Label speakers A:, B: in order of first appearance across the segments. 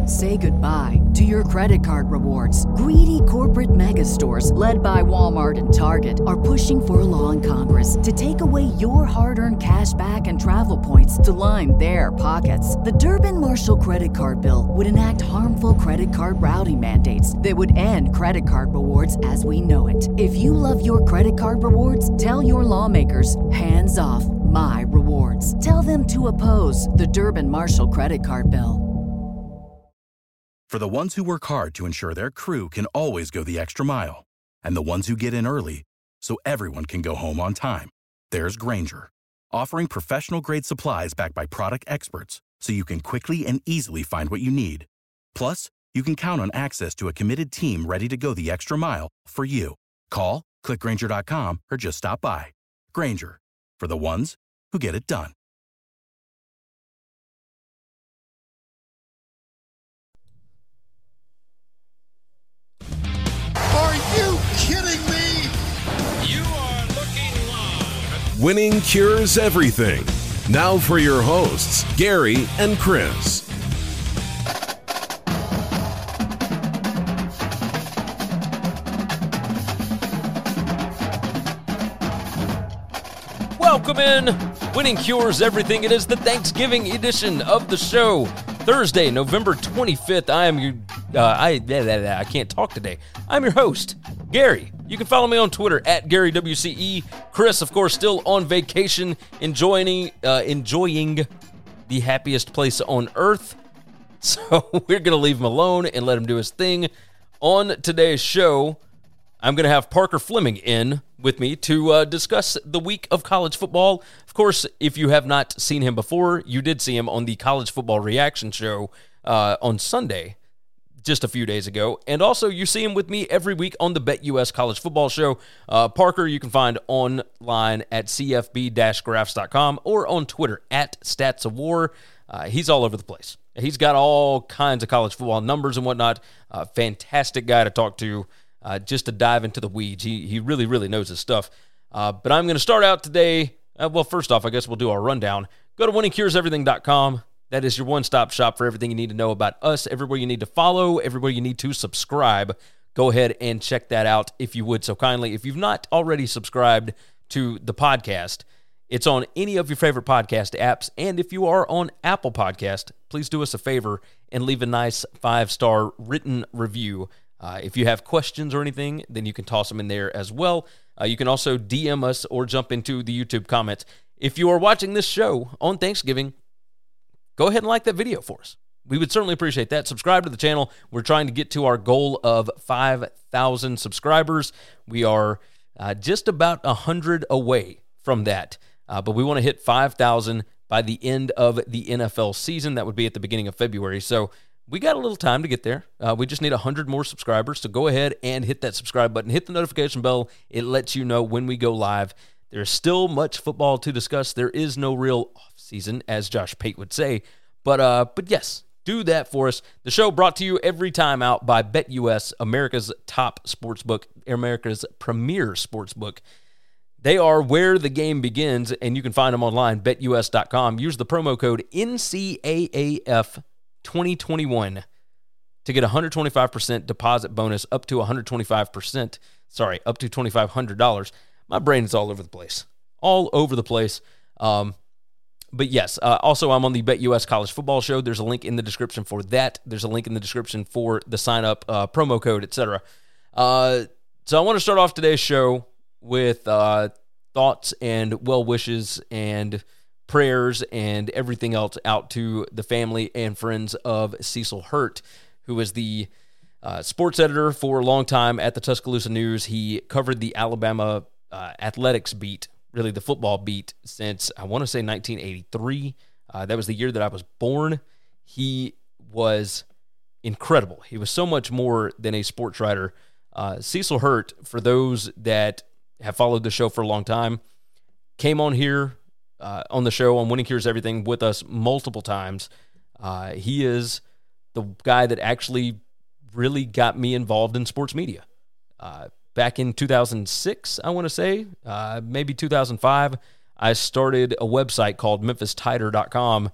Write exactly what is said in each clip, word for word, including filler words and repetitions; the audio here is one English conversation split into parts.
A: Say goodbye to your credit card rewards. Greedy corporate mega stores, led by Walmart and Target, are pushing for a law in Congress to take away your hard-earned cash back and travel points to line their pockets. The Durbin-Marshall credit card bill would enact harmful credit card routing mandates that would end credit card rewards as we know it. If you love your credit card rewards, tell your lawmakers, hands off my rewards. Tell them to oppose the Durbin-Marshall credit card bill.
B: For the ones who work hard to ensure their crew can always go the extra mile, and the ones who get in early so everyone can go home on time, there's Grainger, offering professional-grade supplies backed by product experts so you can quickly and easily find what you need. Plus, you can count on access to a committed team ready to go the extra mile for you. Call, click Grainger dot com, or just stop by. Grainger, for the ones who get it done.
C: Are you kidding me?
D: You are looking live.
E: Winning cures everything. Now for your hosts, Gary and Chris.
D: Welcome in. Winning cures everything. It is the Thanksgiving edition of the show. Thursday, November twenty-fifth. I am your, uh, I, blah, blah, blah, I can't talk today. I'm your host, Gary. You can follow me on Twitter at Gary W C E. Chris, of course, still on vacation, enjoying, uh, enjoying the happiest place on earth. So we're going to leave him alone and let him do his thing. On today's show, I'm going to have Parker Fleming in with me to uh, discuss the week of college football. Of course, if you have not seen him before, you did see him on the College Football Reaction Show uh, on Sunday, just a few days ago. And also, you see him with me every week on the BetUS College Football Show. Uh, Parker, you can find online at c f b dash graphs dot com or on Twitter at Stats of War. Uh, he's all over the place. He's got all kinds of college football numbers and whatnot. Uh, fantastic guy to talk to. Uh, just to dive into the weeds. He he really, really knows his stuff. Uh, but I'm going to start out today. Uh, well, first off, I guess we'll do our rundown. Go to winning cures everything dot com. That is your one-stop shop for everything you need to know about us, everywhere you need to follow, everywhere you need to subscribe. Go ahead and check that out if you would so kindly. If you've not already subscribed to the podcast, it's on any of your favorite podcast apps. And if you are on Apple Podcast, please do us a favor and leave a nice five-star written review. Uh, if you have questions or anything, then you can toss them in there as well. Uh, you can also D M us or jump into the YouTube comments. If you are watching this show on Thanksgiving, go ahead and like that video for us. We would certainly appreciate that. Subscribe to the channel. We're trying to get to our goal of five thousand subscribers. We are uh, just about one hundred away from that, uh, but we want to hit five thousand by the end of the N F L season. That would be at the beginning of February. So we got a little time to get there. Uh, we just need one hundred more subscribers, so go ahead and hit that subscribe button. Hit the notification bell. It lets you know when we go live. There's still much football to discuss. There is no real off-season, as Josh Pate would say. But uh, but yes, do that for us. The show brought to you every time out by BetUS, America's top sportsbook, America's premier sportsbook. They are where the game begins, and you can find them online, bet U S dot com. Use the promo code N C A A F twenty twenty-one to get a one hundred twenty-five percent deposit bonus up to one hundred twenty-five percent. Sorry, up to twenty-five hundred dollars. My brain is all over the place. All over the place. Um, but yes, uh, also I'm on the BetUS College Football Show. There's a link in the description for that. There's a link in the description for the sign-up, uh, promo code, et cetera. Uh, so I want to start off today's show with uh, thoughts and well wishes and prayers and everything else out to the family and friends of Cecil Hurt, who is the uh, sports editor for a long time at the Tuscaloosa News. He covered the Alabama uh, athletics beat, really the football beat, since I want to say nineteen eighty-three. Uh, that was the year that I was born. He was incredible. He was so much more than a sports writer. Uh, Cecil Hurt, for those that have followed the show for a long time, came on here Uh, on the show on Winning Cures Everything with us multiple times. Uh, he is the guy that actually really got me involved in sports media. Uh, back in two thousand six, I want to say, uh, maybe two thousand five, I started a website called memphis tider dot com,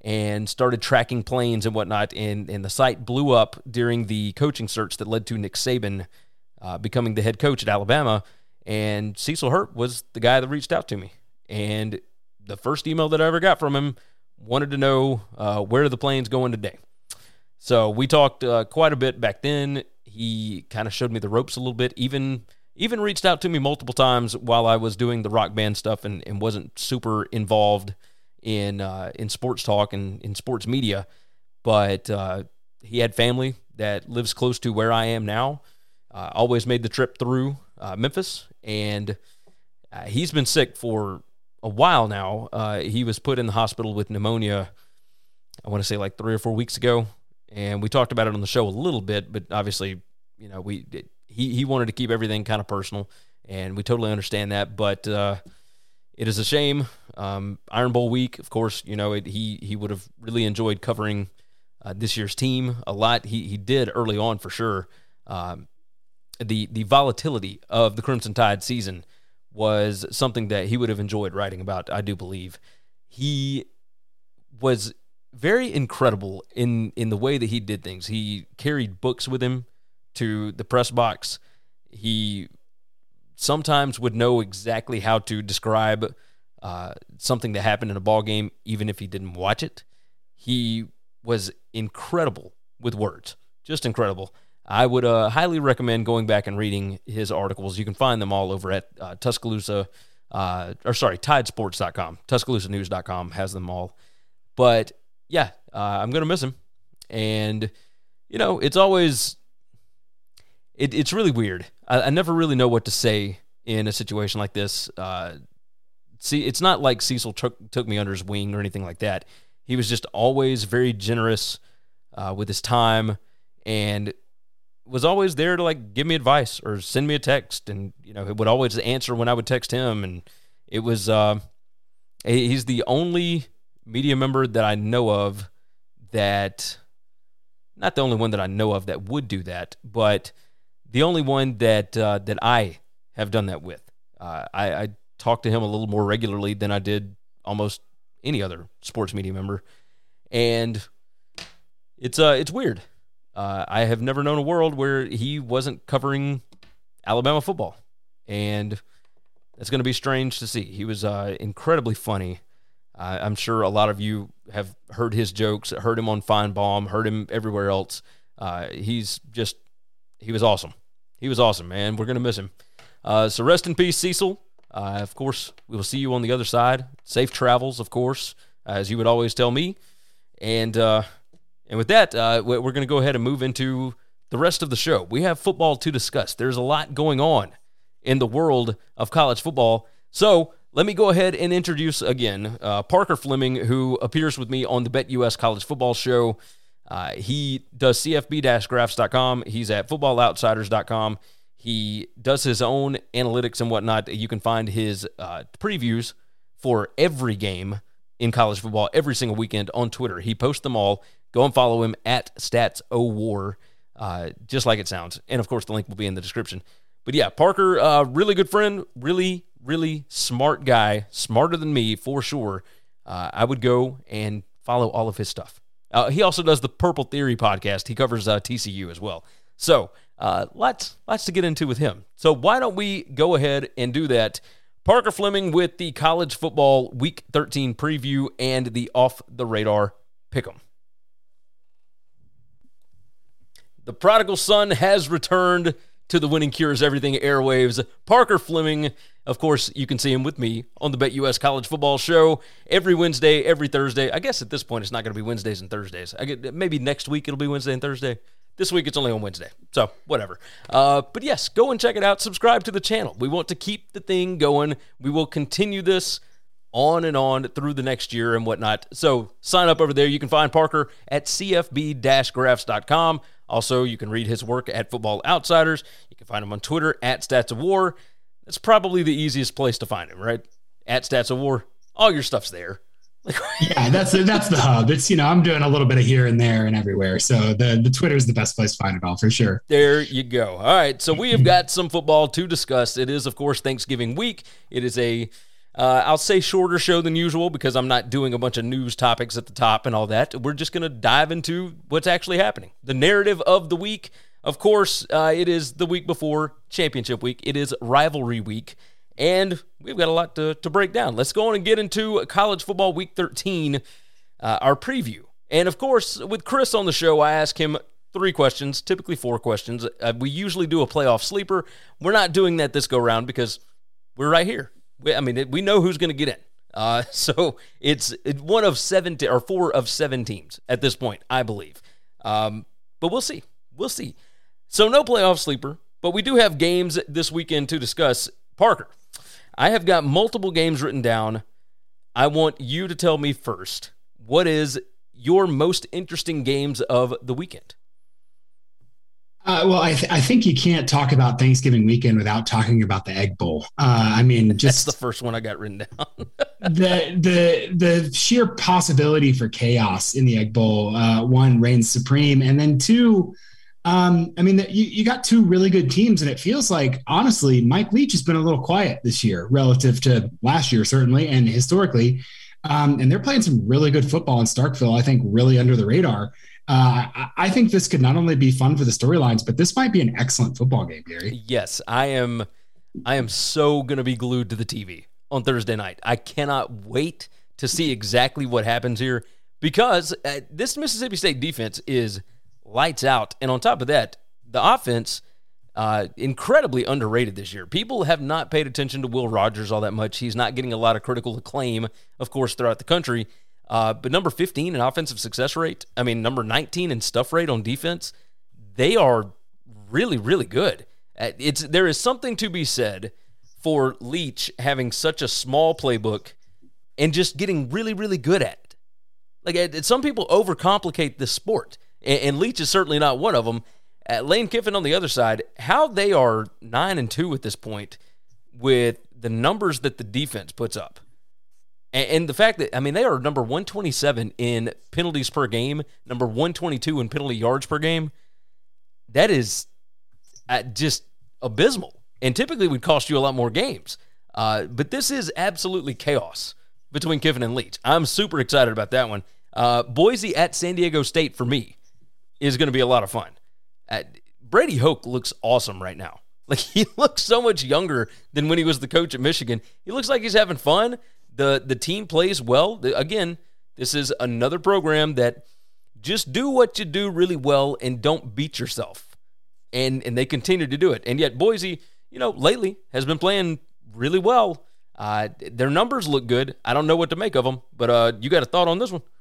D: and started tracking planes and whatnot, and, and the site blew up during the coaching search that led to Nick Saban uh, becoming the head coach at Alabama, and Cecil Hurt was the guy that reached out to me. And the first email that I ever got from him wanted to know uh, where are the planes going today. So we talked uh, quite a bit back then. He kind of showed me the ropes a little bit, even even reached out to me multiple times while I was doing the Rock Band stuff and, and wasn't super involved in uh, in sports talk and in sports media. But uh, he had family that lives close to where I am now. Uh, always made the trip through uh, Memphis, and uh, he's been sick for a while now. Uh, he was put in the hospital with pneumonia, I want to say like three or four weeks ago, and we talked about it on the show a little bit, but obviously, you know, we he, he wanted to keep everything kind of personal, and we totally understand that, but uh, it is a shame. Um, Iron Bowl week, of course, you know, it, he he would have really enjoyed covering uh, this year's team a lot. He he did early on for sure. Um, the the volatility of the Crimson Tide season was something that he would have enjoyed writing about, I do believe. He was very incredible in, in the way that he did things. He carried books with him to the press box. He sometimes would know exactly how to describe uh, something that happened in a ball game, even if he didn't watch it. He was incredible with words, just incredible. I would uh, highly recommend going back and reading his articles. You can find them all over at uh, Tuscaloosa, uh, or sorry, Tidesports dot com. Tuscaloosa News dot com has them all. But yeah, uh, I'm going to miss him. And, you know, it's always, it, it's really weird. I, I never really know what to say in a situation like this. Uh, see, it's not like Cecil took, took me under his wing or anything like that. He was just always very generous uh, with his time, and was always there to like give me advice or send me a text, and you know, he would always answer when I would text him. And it was uh, he's the only media member that I know of that, not the only one that I know of that would do that, but the only one that uh, that I have done that with. Uh, I, I talk to him a little more regularly than I did almost any other sports media member, and it's uh it's weird. Uh, I have never known a world where he wasn't covering Alabama football, and that's going to be strange to see. He was uh, incredibly funny. Uh, I'm sure a lot of you have heard his jokes, heard him on Feinbaum, heard him everywhere else. Uh, he's just, he was awesome. He was awesome, man. We're going to miss him. Uh, so rest in peace, Cecil. Uh, of course, we will see you on the other side. Safe travels, of course, as you would always tell me. And, uh, And with that, uh, we're going to go ahead and move into the rest of the show. We have football to discuss. There's a lot going on in the world of college football. So let me go ahead and introduce again uh, Parker Fleming, who appears with me on the BetUS College Football Show. Uh, he does C F B graphs dot com. He's at football outsiders dot com. He does his own analytics and whatnot. You can find his uh, previews for every game in college football every single weekend on Twitter. He posts them all. Go and follow him at StatsOWar, uh, just like it sounds. And, of course, the link will be in the description. But, yeah, Parker, uh, really good friend, really, really smart guy, smarter than me for sure. Uh, I would go and follow all of his stuff. Uh, he also does the Purple Theory podcast. He covers uh, T C U as well. So, uh, lots, lots to get into with him. So, why don't we go ahead and do that? Parker Fleming with the college football Week thirteen preview and the off-the-radar pick'em. The prodigal son has returned to the Winning Cures Everything airwaves. Parker Fleming, of course, you can see him with me on the BetUS College Football Show every Wednesday, every Thursday. I guess at this point it's not going to be Wednesdays and Thursdays. I get, maybe next week it'll be Wednesday and Thursday. This week it's only on Wednesday, so whatever. Uh, but yes, go and check it out. Subscribe to the channel. We want to keep the thing going. We will continue this on and on through the next year and whatnot. So sign up over there. You can find Parker at C F B graphs dot com. Also, you can read his work at Football Outsiders. You can find him on Twitter at StatsOfWar. That's probably the easiest place to find him, right? At StatsOfWar. All your stuff's there.
F: Yeah, that's that's the hub. It's, you know, I'm doing a little bit of here and there and everywhere. So the, the Twitter is the best place to find it all for sure.
D: There you go. All right. So we have got some football to discuss. It is, of course, Thanksgiving week. It is a Uh, I'll say shorter show than usual because I'm not doing a bunch of news topics at the top and all that. We're just going to dive into what's actually happening. The narrative of the week, of course, uh, it is the week before championship week. It is rivalry week, and we've got a lot to, to break down. Let's go on and get into college football week thirteen, uh, our preview. And, of course, with Chris on the show, I ask him three questions, typically four questions. Uh, we usually do a playoff sleeper. We're not doing that this go-round because we're right here. We, I mean, it, we know who's going to get in. Uh, so it's, it's one of seven te- or four of seven teams at this point, I believe. Um, but we'll see. We'll see. So no playoff sleeper, but we do have games this weekend to discuss. Parker, I have got multiple games written down. I want you to tell me first, what is your most interesting games of the weekend?
F: Uh, well, I, th- I think you can't talk about Thanksgiving weekend without talking about the Egg Bowl. Uh, I mean, just
D: that's the first one I got written down.
F: the the the sheer possibility for chaos in the Egg Bowl, uh, one, reigns supreme, and then two, um, I mean, the, you you got two really good teams, and it feels like honestly, Mike Leach has been a little quiet this year relative to last year, certainly, and historically, um, and they're playing some really good football in Starkville. I think really under the radar. Uh, I think this could not only be fun for the storylines, but this might be an excellent football game, Gary.
D: Yes, I am. I am so going to be glued to the T V on Thursday night. I cannot wait to see exactly what happens here because uh, this Mississippi State defense is lights out. And on top of that, the offense, uh, incredibly underrated this year. People have not paid attention to Will Rogers all that much. He's not getting a lot of critical acclaim, of course, throughout the country. Uh, but number fifteen in offensive success rate, I mean, number nineteen in stuff rate on defense, they are really, really good. Uh, it's there is something to be said for Leach having such a small playbook and just getting really, really good at it. Like, it, some people overcomplicate this sport, and, and Leach is certainly not one of them. Uh, Lane Kiffin on the other side, how they are nine and two at this point with the numbers that the defense puts up. And the fact that, I mean, they are number one twenty-seven in penalties per game, number one twenty-two in penalty yards per game. That is just abysmal. And typically would cost you a lot more games. Uh, but this is absolutely chaos between Kiffin and Leach. I'm super excited about that one. Uh, Boise at San Diego State, for me, is going to be a lot of fun. Uh, Brady Hoke looks awesome right now. Like, he looks so much younger than when he was the coach at Michigan. He looks like he's having fun. The the team plays well. The, again, this is another program that just do what you do really well and don't beat yourself. And and they continue to do it. And yet Boise, you know, lately has been playing really well. Uh, their numbers look good. I don't know what to make of them, but uh, you got a thought on this one?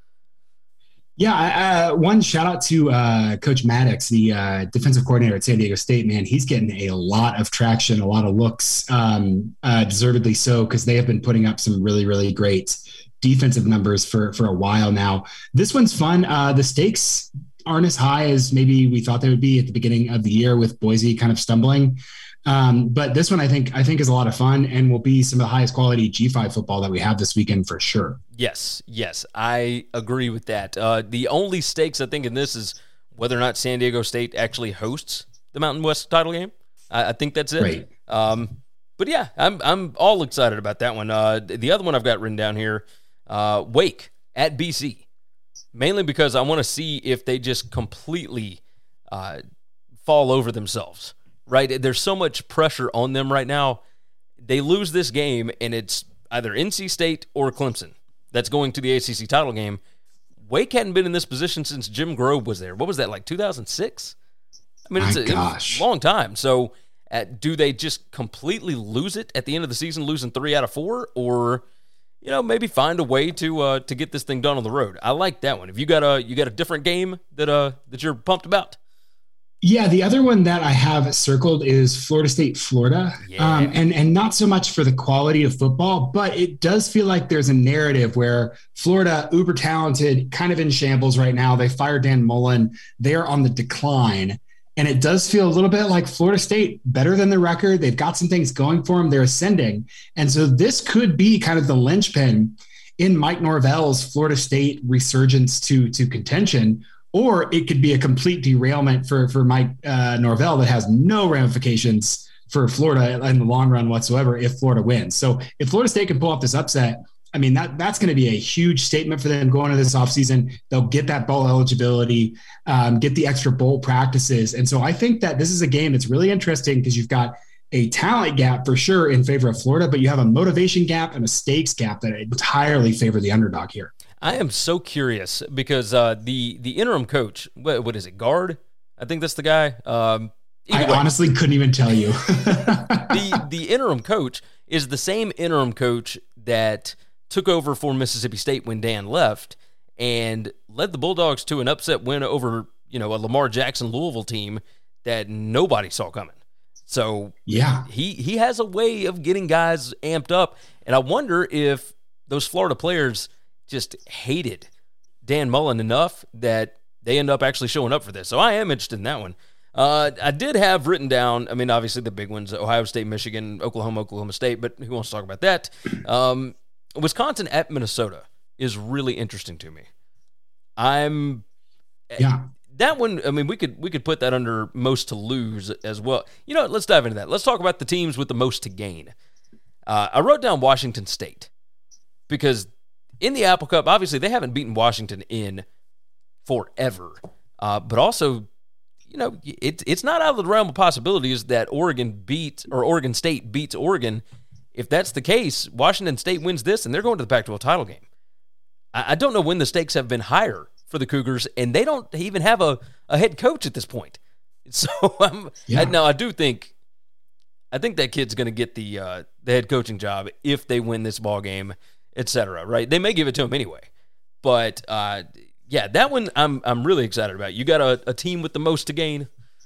F: Yeah, uh, one shout out to uh, Coach Maddox, the uh, defensive coordinator at San Diego State. Man, he's getting a lot of traction, a lot of looks, um, uh, deservedly so, because they have been putting up some really, really great defensive numbers for for a while now. This one's fun. Uh, the stakes aren't as high as maybe we thought they would be at the beginning of the year with Boise kind of stumbling. Um, but this one, I think, I think is a lot of fun and will be some of the highest quality G five football that we have this weekend for sure.
D: Yes, yes, I agree with that. Uh, the only stakes I think in this is whether or not San Diego State actually hosts the Mountain West title game. I, I think that's it.
F: Right.
D: Um, but yeah, I'm I'm all excited about that one. Uh, the other one I've got written down here, uh, Wake at B C, mainly because I want to see if they just completely uh, fall over themselves. Right? There's so much pressure on them right now. They lose this game, and it's either N C State or Clemson that's going to the A C C title game. Wake hadn't been in this position since Jim Grobe was there. What was that, like two thousand six? I mean, it's a, it's a long time. So uh, do they just completely lose it at the end of the season, losing three out of four? Or, you know, maybe find a way to uh, to get this thing done on the road? I like that one. Have you got a, you got a different game that uh that you're pumped about?
F: Yeah, the other one that I have circled is Florida State, Florida. Yeah. Um, and, and not so much for the quality of football, but it does feel like there's a narrative where Florida, uber talented, kind of in shambles right now. They fired Dan Mullen. They're on the decline. And it does feel a little bit like Florida State, better than the record. They've got some things going for them. They're ascending. And so this could be kind of the linchpin in Mike Norvell's Florida State resurgence to, to contention. Or it could be a complete derailment for, for Mike uh, Norvell that has no ramifications for Florida in the long run whatsoever if Florida wins. So if Florida State can pull off this upset, I mean, that that's going to be a huge statement for them going into this offseason. They'll get that bowl eligibility, um, get the extra bowl practices. And so I think that this is a game that's really interesting because you've got a talent gap for sure in favor of Florida, but you have a motivation gap and a stakes gap that entirely favor the underdog here.
D: I am so curious because uh, the the interim coach, what, what is it, guard? I think that's the guy. Um,
F: I way. honestly couldn't even tell you.
D: the the interim coach is the same interim coach that took over for Mississippi State when Dan left and led the Bulldogs to an upset win over, you know, a Lamar Jackson Louisville team that nobody saw coming. So
F: yeah,
D: he he has a way of getting guys amped up, and I wonder if those Florida players just hated Dan Mullen enough that they end up actually showing up for this. So I am interested in that one. Uh, I did have written down, I mean, obviously the big ones, Ohio State, Michigan, Oklahoma, Oklahoma State, but who wants to talk about that? Um, Wisconsin at Minnesota is really interesting to me. I'm
F: yeah.
D: That one, I mean, we could we could put that under most to lose as well. You know, let's dive into that. Let's talk about the teams with the most to gain. Uh, I wrote down Washington State because in the Apple Cup, obviously they haven't beaten Washington in forever. Uh, but also, you know, it, it's not out of the realm of possibilities that Oregon beat or Oregon State beats Oregon. If that's the case, Washington State wins this and they're going to the Pac twelve title game. I, I don't know when the stakes have been higher for the Cougars, and they don't even have a, a head coach at this point. So um,
F: yeah.
D: I, now I do think I think that kid's going to get the uh, the head coaching job if they win this ball game, et cetera. Right? They may give it to him anyway, but uh, yeah, that one I'm I'm really excited about. You got a, a team with the most to gain.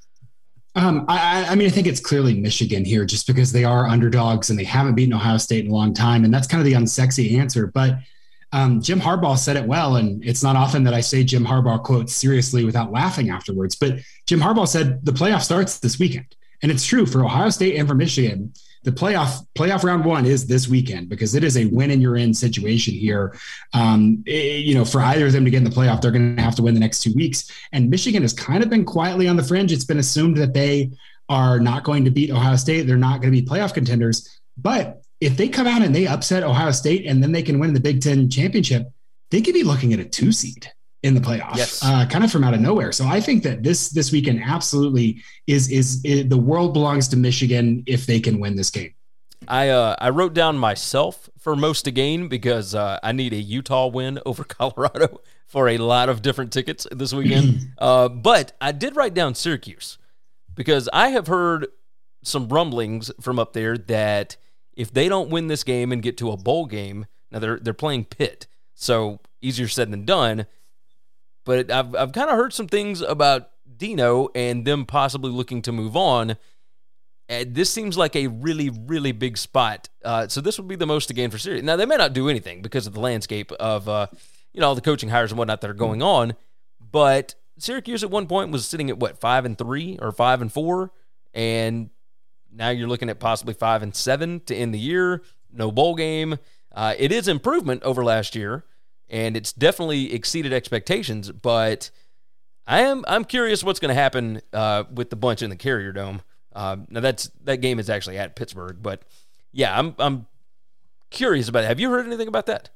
F: Um, I, I mean, I think it's clearly Michigan here, just because they are underdogs and they haven't beaten Ohio State in a long time, and that's kind of the unsexy answer, but. Um, Jim Harbaugh said it well, and it's not often that I say Jim Harbaugh quotes seriously without laughing afterwards, but Jim Harbaugh said the playoff starts this weekend. And it's true for Ohio State and for Michigan. The playoff playoff round one is this weekend because it is a win and you're in situation here. Um, it, you know, for either of them to get in the playoff, they're going to have to win the next two weeks. And Michigan has kind of been quietly on the fringe. It's been assumed that they are not going to beat Ohio State. They're not going to be playoff contenders, but if they come out and they upset Ohio State and then they can win the Big Ten championship, they could be looking at a two seed in the playoffs,
D: yes.
F: uh, kind of from out of nowhere. So I think that this this weekend absolutely is, is is the world belongs to Michigan if they can win this game.
D: I uh, I wrote down myself for most to gain because uh, I need a Utah win over Colorado for a lot of different tickets this weekend. uh, but I did write down Syracuse because I have heard some rumblings from up there that if they don't win this game and get to a bowl game, now they're they're playing Pitt, so easier said than done. But I've I've kind of heard some things about Dino and them possibly looking to move on. And this seems like a really, really big spot. Uh, so this would be the most to gain for Syracuse. Now, they may not do anything because of the landscape of uh, you know all the coaching hires and whatnot that are going on. But Syracuse at one point was sitting at, what, five and three or five and four? And now you're looking at possibly five and seven to end the year. No bowl game. Uh, it is improvement over last year, and it's definitely exceeded expectations. But I am I'm curious what's going to happen uh, with the bunch in the Carrier Dome. Uh, now that's that game is actually at Pittsburgh, but yeah, I'm I'm curious about it. Have you heard anything about that?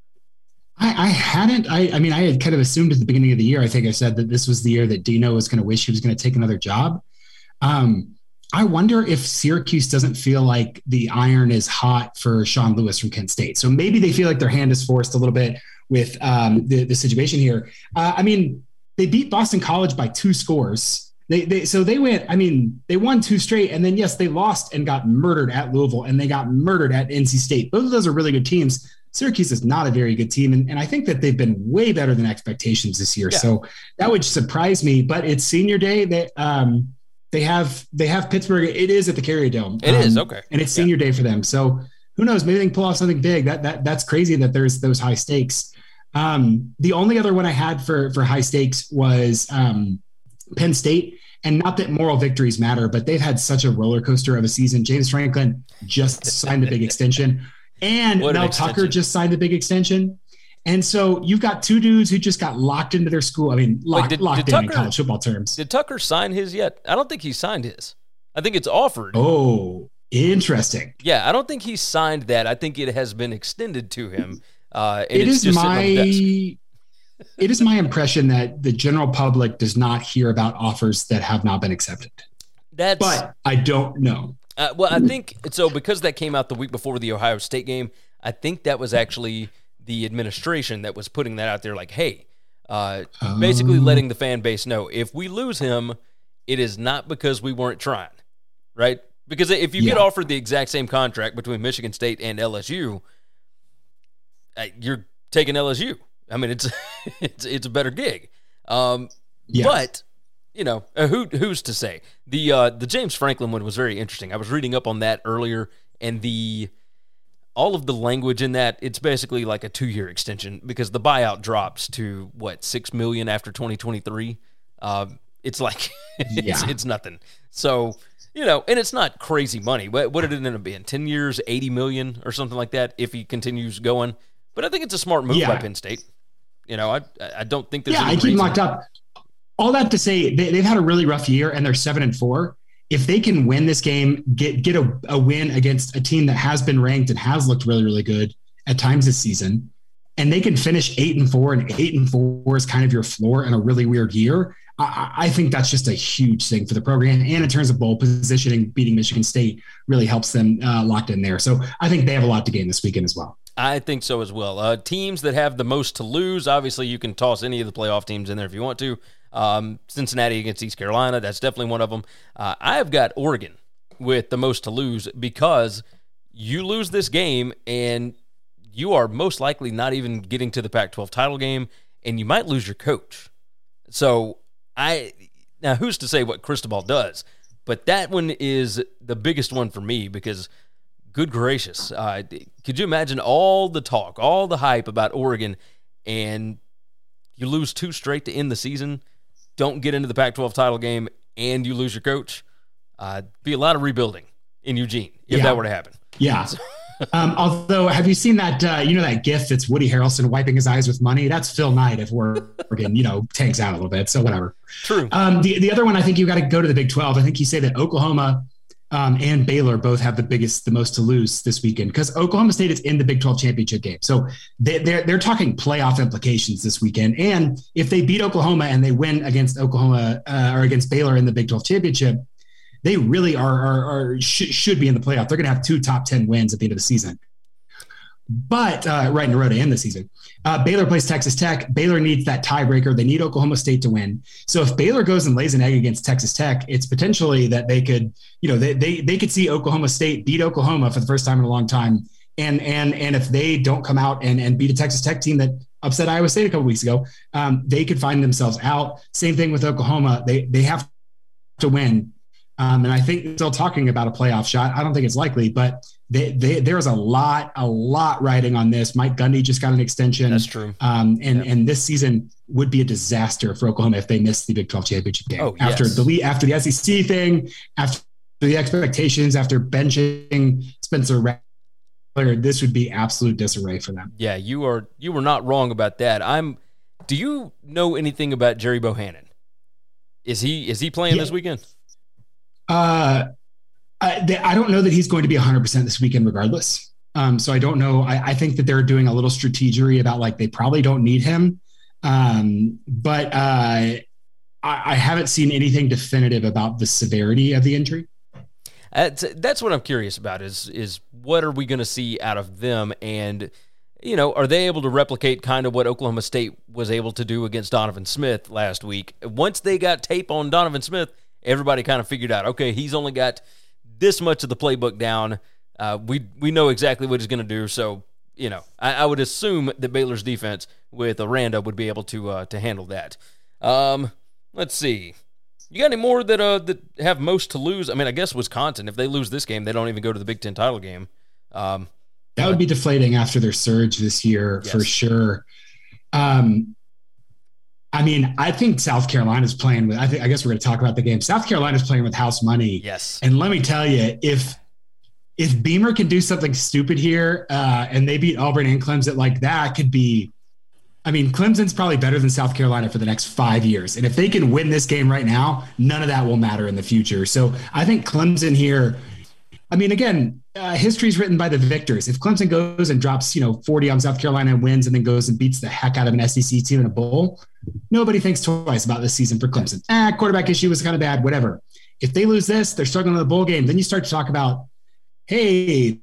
F: I, I hadn't. I, I mean, I had kind of assumed at the beginning of the year. I think I said that this was the year that Dino was going to wish he was going to take another job. Um, I wonder if Syracuse doesn't feel like the iron is hot for Sean Lewis from Kent State. So maybe they feel like their hand is forced a little bit with um, the, the situation here. Uh, I mean, they beat Boston College by two scores. They, they so they went, I mean, they won two straight, and then, yes, they lost and got murdered at Louisville, and they got murdered at N C State. Both of those are really good teams. Syracuse is not a very good team, and, and I think that they've been way better than expectations this year. Yeah. So that would surprise me, but it's senior day. That um, they have they have Pittsburgh. It is at the Carrier Dome.
D: It
F: um,
D: is, okay.
F: And it's senior yeah. day for them. So who knows? Maybe they can pull off something big. That that That's crazy that there's those high stakes. Um, the only other one I had for, for high stakes was um, Penn State. And not that moral victories matter, but they've had such a roller coaster of a season. James Franklin just signed a big extension, and
D: What
F: Mel
D: extension.
F: Tucker just signed a big extension. And so you've got two dudes who just got locked into their school. I mean, locked,
D: Wait, did,
F: locked
D: did
F: in
D: Tucker,
F: in college football terms.
D: Did Tucker sign his yet? I don't think he signed his. I think it's offered.
F: Oh, interesting.
D: Yeah, I don't think he's signed that. I think it has been extended to him. Uh, and
F: it
D: it's
F: is
D: just
F: my
D: sitting on the desk.
F: It is my impression that the general public does not hear about offers that have not been accepted.
D: That's,
F: but I don't know.
D: Uh, well, I think so because that came out the week before the Ohio State game. I think that was actually the administration that was putting that out there, like, hey, uh, um, basically letting the fan base know if we lose him, it is not because we weren't trying, right? Because if you yeah. get offered the exact same contract between Michigan State and L S U, uh, you're taking L S U. I mean, it's it's it's a better gig, um, yes. but you know, uh, who who's to say? The uh, the James Franklin one was very interesting. I was reading up on that earlier, and the all of the language in that, it's basically like a two year extension because the buyout drops to what six million after twenty twenty-three. Um, it's like it's yeah. it's nothing. So you know, and it's not crazy money. What what did it end up being? Ten years, eighty million or something like that if he continues going. But I think it's a smart move yeah. by Penn State. You know, I I don't think there's
F: yeah.
D: any
F: I keep
D: reason.
F: them locked up. All that to say, they, they've had a really rough year, and they're seven and four. If they can win this game, get get a, a win against a team that has been ranked and has looked really really good at times this season, and they can finish eight and four, and eight and four is kind of your floor in a really weird year. I, I think that's just a huge thing for the program, and in terms of bowl positioning, beating Michigan State really helps them uh, locked in there. So I think they have a lot to gain this weekend as well.
D: I think so as well. Uh, teams that have the most to lose, obviously you can toss any of the playoff teams in there if you want to. Um, Cincinnati against East Carolina, that's definitely one of them. Uh, I have got Oregon with the most to lose because you lose this game and you are most likely not even getting to the Pac twelve title game, and you might lose your coach. So I now who's to say what Cristobal does, but that one is the biggest one for me because good gracious. Uh, could you imagine all the talk, all the hype about Oregon, and you lose two straight to end the season, don't get into the Pac twelve title game, and you lose your coach? Uh, be a lot of rebuilding in Eugene if
F: yeah.
D: that were to happen.
F: Yeah. um, although, have you seen that, uh, you know, that gif that's Woody Harrelson wiping his eyes with money? That's Phil Knight if Oregon, you know, tanks out a little bit. So whatever.
D: True.
F: Um, the, the other one, I think you got to go to the Big twelve. I think you say that Oklahoma Um, and Baylor both have the biggest, the most to lose this weekend because Oklahoma State is in the Big twelve championship game. So they, they're, they're talking playoff implications this weekend. And if they beat Oklahoma and they win against Oklahoma uh, or against Baylor in the Big twelve championship, they really are, are, are sh- should be in the playoff. They're going to have two top ten wins at the end of the season. But uh, right in a row to end the season. Uh, Baylor plays Texas Tech. Baylor needs that tiebreaker. They need Oklahoma State to win. So if Baylor goes and lays an egg against Texas Tech, it's potentially that they could, you know, they they they could see Oklahoma State beat Oklahoma for the first time in a long time. And and and if they don't come out and, and beat a Texas Tech team that upset Iowa State a couple weeks ago, um, they could find themselves out. Same thing with Oklahoma. They they have to win. Um, and I think they're still talking about a playoff shot. I don't think it's likely, but they, they, there's a lot, a lot riding on this. Mike Gundy just got an extension.
D: That's true.
F: Um, and,
D: yeah.
F: and this season would be a disaster for Oklahoma if they miss the Big twelve championship game.
D: Oh,
F: after
D: yes.
F: the after the S E C thing, after the expectations, after benching Spencer Rattler, this would be absolute disarray for them.
D: Yeah, you are you were not wrong about that. I'm. Do you know anything about Jerry Bohannon? Is he is he playing yeah. this weekend?
F: Uh, I, they, I don't know that he's going to be one hundred percent this weekend regardless. Um, so I don't know. I, I think that they're doing a little strategery about like they probably don't need him. Um, but uh, I, I haven't seen anything definitive about the severity of the injury.
D: That's, that's what I'm curious about is, is what are we going to see out of them? And, you know, are they able to replicate kind of what Oklahoma State was able to do against Donovan Smith last week? Once they got tape on Donovan Smith, everybody kind of figured out, okay, he's only got this much of the playbook down. Uh, we we know exactly what he's going to do. So, you know, I, I would assume that Baylor's defense with Aranda would be able to uh, to handle that. Um, let's see. You got any more that uh that have most to lose? I mean, I guess Wisconsin, if they lose this game, they don't even go to the Big Ten title game. Um,
F: that would be deflating after their surge this year, yes. for sure. Um, I mean, I think South Carolina's playing with, I think, I guess we're going to talk about the game. South Carolina's playing with house money.
D: Yes.
F: And let me tell you, if, if Beamer can do something stupid here uh, and they beat Auburn and Clemson, like that could be, I mean, Clemson's probably better than South Carolina for the next five years. And if they can win this game right now, none of that will matter in the future. So I think Clemson here, I mean, again, uh, history is written by the victors. If Clemson goes and drops, you know, forty on South Carolina and wins and then goes and beats the heck out of an S E C team in a bowl, nobody thinks twice about this season for Clemson. Ah, quarterback issue was kind of bad, whatever. If they lose this, they're struggling in the bowl game. Then you start to talk about, hey,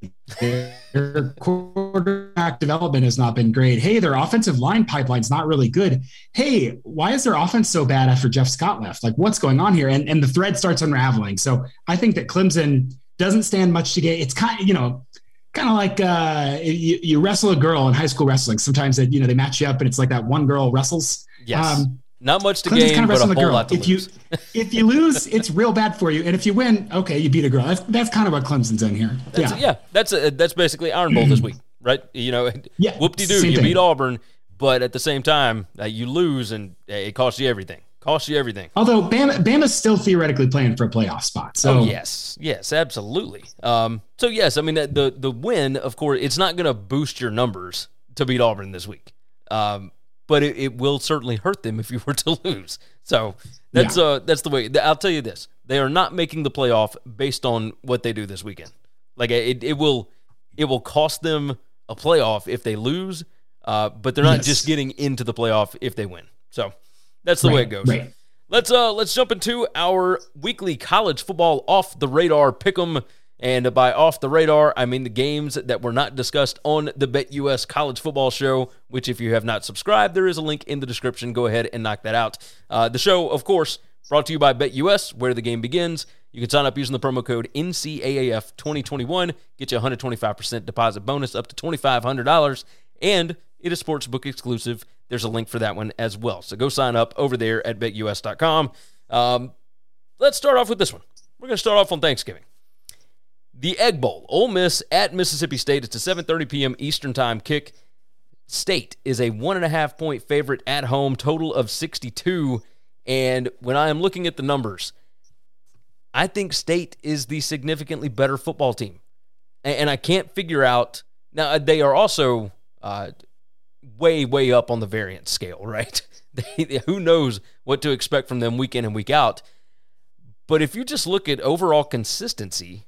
F: their quarterback development has not been great. Hey, their offensive line pipeline's not really good. Hey, why is their offense so bad after Jeff Scott left? Like, what's going on here? And, and the thread starts unraveling. So I think that Clemson doesn't stand much to gain. It's kind of, you know, kind of like uh, you, you wrestle a girl in high school wrestling. Sometimes that, you know, they match you up and it's like that one girl wrestles.
D: Yes. Um, Not much to
F: Clemson's
D: gain,
F: kind of
D: but a whole
F: girl.
D: lot to
F: if
D: lose.
F: You, if you lose, it's real bad for you. And if you win, okay, you beat a girl. That's that's kind of what Clemson's in here.
D: That's,
F: yeah.
D: yeah, that's a, that's basically Iron Bowl this week, right? You know,
F: yeah,
D: whoop-de-doo, you
F: thing.
D: beat Auburn, but at the same time, uh, you lose, and uh, it costs you everything. Costs you everything.
F: Although Bama, Bama's still theoretically playing for a playoff spot. So
D: oh, yes, yes, absolutely. Um, so, yes, I mean, the, the, the win, of course, it's not going to boost your numbers to beat Auburn this week. Um But it, it will certainly hurt them if you were to lose. So that's yeah. uh that's the way. I'll tell you this: they are not making the playoff based on what they do this weekend. Like it, it will it will cost them a playoff if they lose. Uh, but they're not yes. just getting into the playoff if they win. So that's the
F: right,
D: way it goes.
F: Right.
D: Let's uh let's jump into our weekly college football off the radar pick'em. And by off the radar, I mean the games that were not discussed on the BetUS College Football Show, which if you have not subscribed, there is a link in the description. Go ahead and knock that out. Uh, the show, of course, brought to you by BetUS, where the game begins. You can sign up using the promo code N C A A F twenty twenty-one, get you a one hundred twenty-five percent deposit bonus up to twenty-five hundred dollars, and it is sportsbook exclusive. There's a link for that one as well. So go sign up over there at bet U S dot com. Um, let's start off with this one. We're going to start off on Thanksgiving. The Egg Bowl, Ole Miss at Mississippi State. It's a seven thirty p.m. Eastern Time kick. State is a one and a half point favorite at home, total of sixty-two. And when I am looking at the numbers, I think State is the significantly better football team. And I can't figure out, now they are also uh, way, way up on the variance scale, right? They, who knows what to expect from them week in and week out. But if you just look at overall consistency,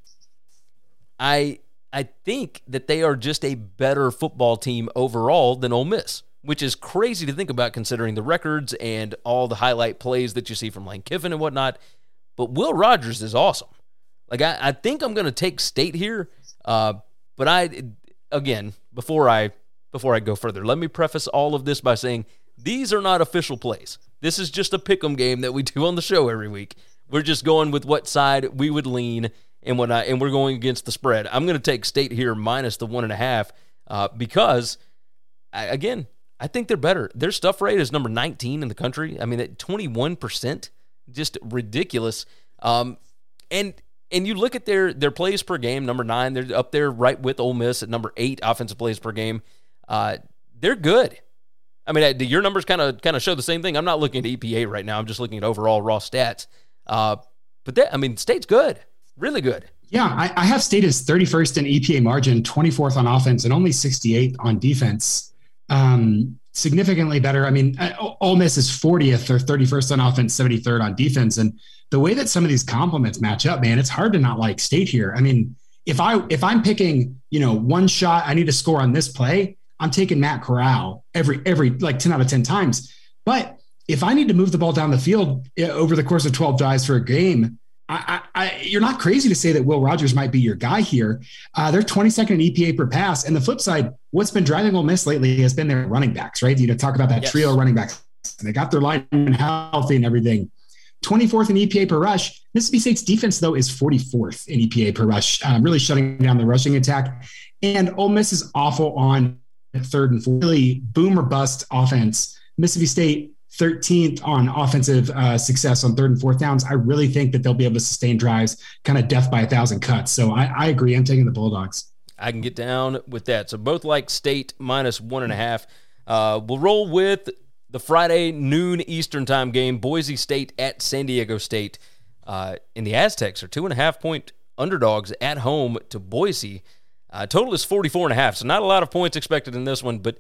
D: I I think that they are just a better football team overall than Ole Miss, which is crazy to think about considering the records and all the highlight plays that you see from Lane Kiffin and whatnot. But Will Rogers is awesome. Like, I, I think I'm going to take State here. Uh, but I, again, before I before I go further, let me preface all of this by saying these are not official plays. This is just a pick'em game that we do on the show every week. We're just going with what side we would lean. And when I and we're going against the spread, I'm going to take State here minus the one and a half uh, because, I, again, I think they're better. Their stuff rate is number nineteen in the country. I mean, at twenty-one percent, just ridiculous. Um, and and you look at their their plays per game, number nine. They're up there right with Ole Miss at number eight offensive plays per game. Uh, they're good. I mean, your numbers kind of kind of show the same thing. I'm not looking at E P A right now. I'm just looking at overall raw stats. Uh, but that, I mean, State's good. Really good.
F: Yeah, I, I have State as thirty-first in E P A margin, twenty-fourth on offense, and only sixty-eighth on defense. Um, significantly better. I mean, Ole Miss is fortieth or thirty-first on offense, seventy-third on defense. And the way that some of these compliments match up, man, it's hard to not like State here. I mean, if I if I'm picking, you know, one shot, I need to score on this play, I'm taking Matt Corral every every like ten out of ten times. But if I need to move the ball down the field over the course of twelve drives for a game, I, I, you're not crazy to say that Will Rogers might be your guy here. Uh, they're twenty-second in E P A per pass. And the flip side, what's been driving Ole Miss lately has been their running backs, right? You know, talk about that yes. trio of running backs. And they got their linemen healthy and everything. twenty-fourth in E P A per rush. Mississippi State's defense, though, is forty-fourth in E P A per rush, um, really shutting down the rushing attack. And Ole Miss is awful on third and fourth. Really boom or bust offense. Mississippi State, thirteenth on offensive uh, success on third and fourth downs. I really think that they'll be able to sustain drives, kind of death by a thousand cuts. So I, I agree. I'm taking the Bulldogs.
D: I can get down with that. So both like State minus one and a half. Uh, we'll roll with the Friday noon Eastern time game, Boise State at San Diego State. Uh, and the Aztecs are two and a half point underdogs at home to Boise. Uh, total is forty-four and a half. So not a lot of points expected in this one, but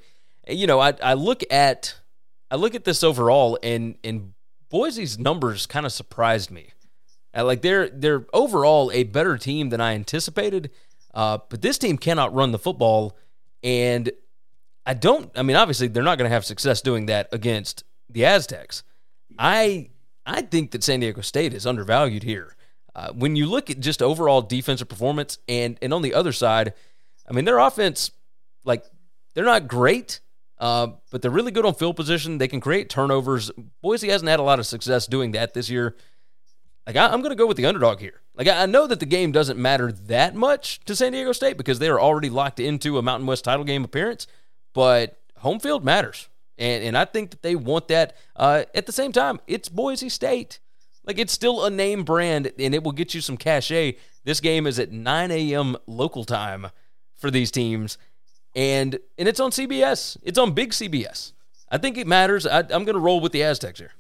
D: you know, I, I look at I look at this overall, and and Boise's numbers kind of surprised me. Uh, like they're they're overall a better team than I anticipated, uh, but this team cannot run the football, and I don't. I mean, obviously they're not going to have success doing that against the Aztecs. I I think that San Diego State is undervalued here. Uh, when you look at just overall defensive performance, and and on the other side, I mean, their offense, like, they're not great, uh, but they're really good on field position. They can create turnovers. Boise hasn't had a lot of success doing that this year. Like, I, I'm going to go with the underdog here. Like, I, I know that the game doesn't matter that much to San Diego State because they are already locked into a Mountain West title game appearance, but home field matters. And and I think that they want that. Uh, at the same time, it's Boise State. Like, it's still a name brand, and it will get you some cachet. This game is at nine a.m. local time for these teams, and and it's on C B S. It's on big C B S. I think it matters. I, I'm going to roll with the Aztecs here.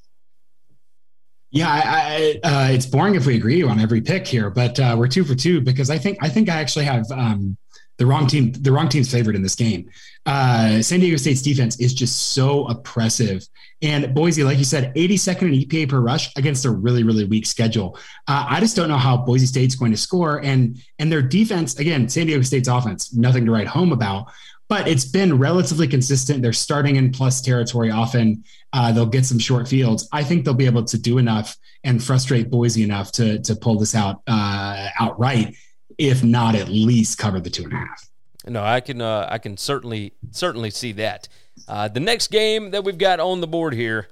F: Yeah, I, I, uh, it's boring if we agree on every pick here, but uh, we're two for two because I think I think I actually have um, the wrong team. The wrong team's favored in this game. Uh, San Diego State's defense is just so oppressive, and Boise, like you said, eighty-second in E P A per rush against a really really weak schedule. Uh, I just don't know how Boise State's going to score, and and their defense again, San Diego State's offense, nothing to write home about. But it's been relatively consistent. They're starting in plus territory often. Uh, they'll get some short fields. I think they'll be able to do enough and frustrate Boise enough to to pull this out uh, outright, if not at least cover the two and a half.
D: No, I can uh, I can certainly certainly see that. Uh, the next game that we've got on the board here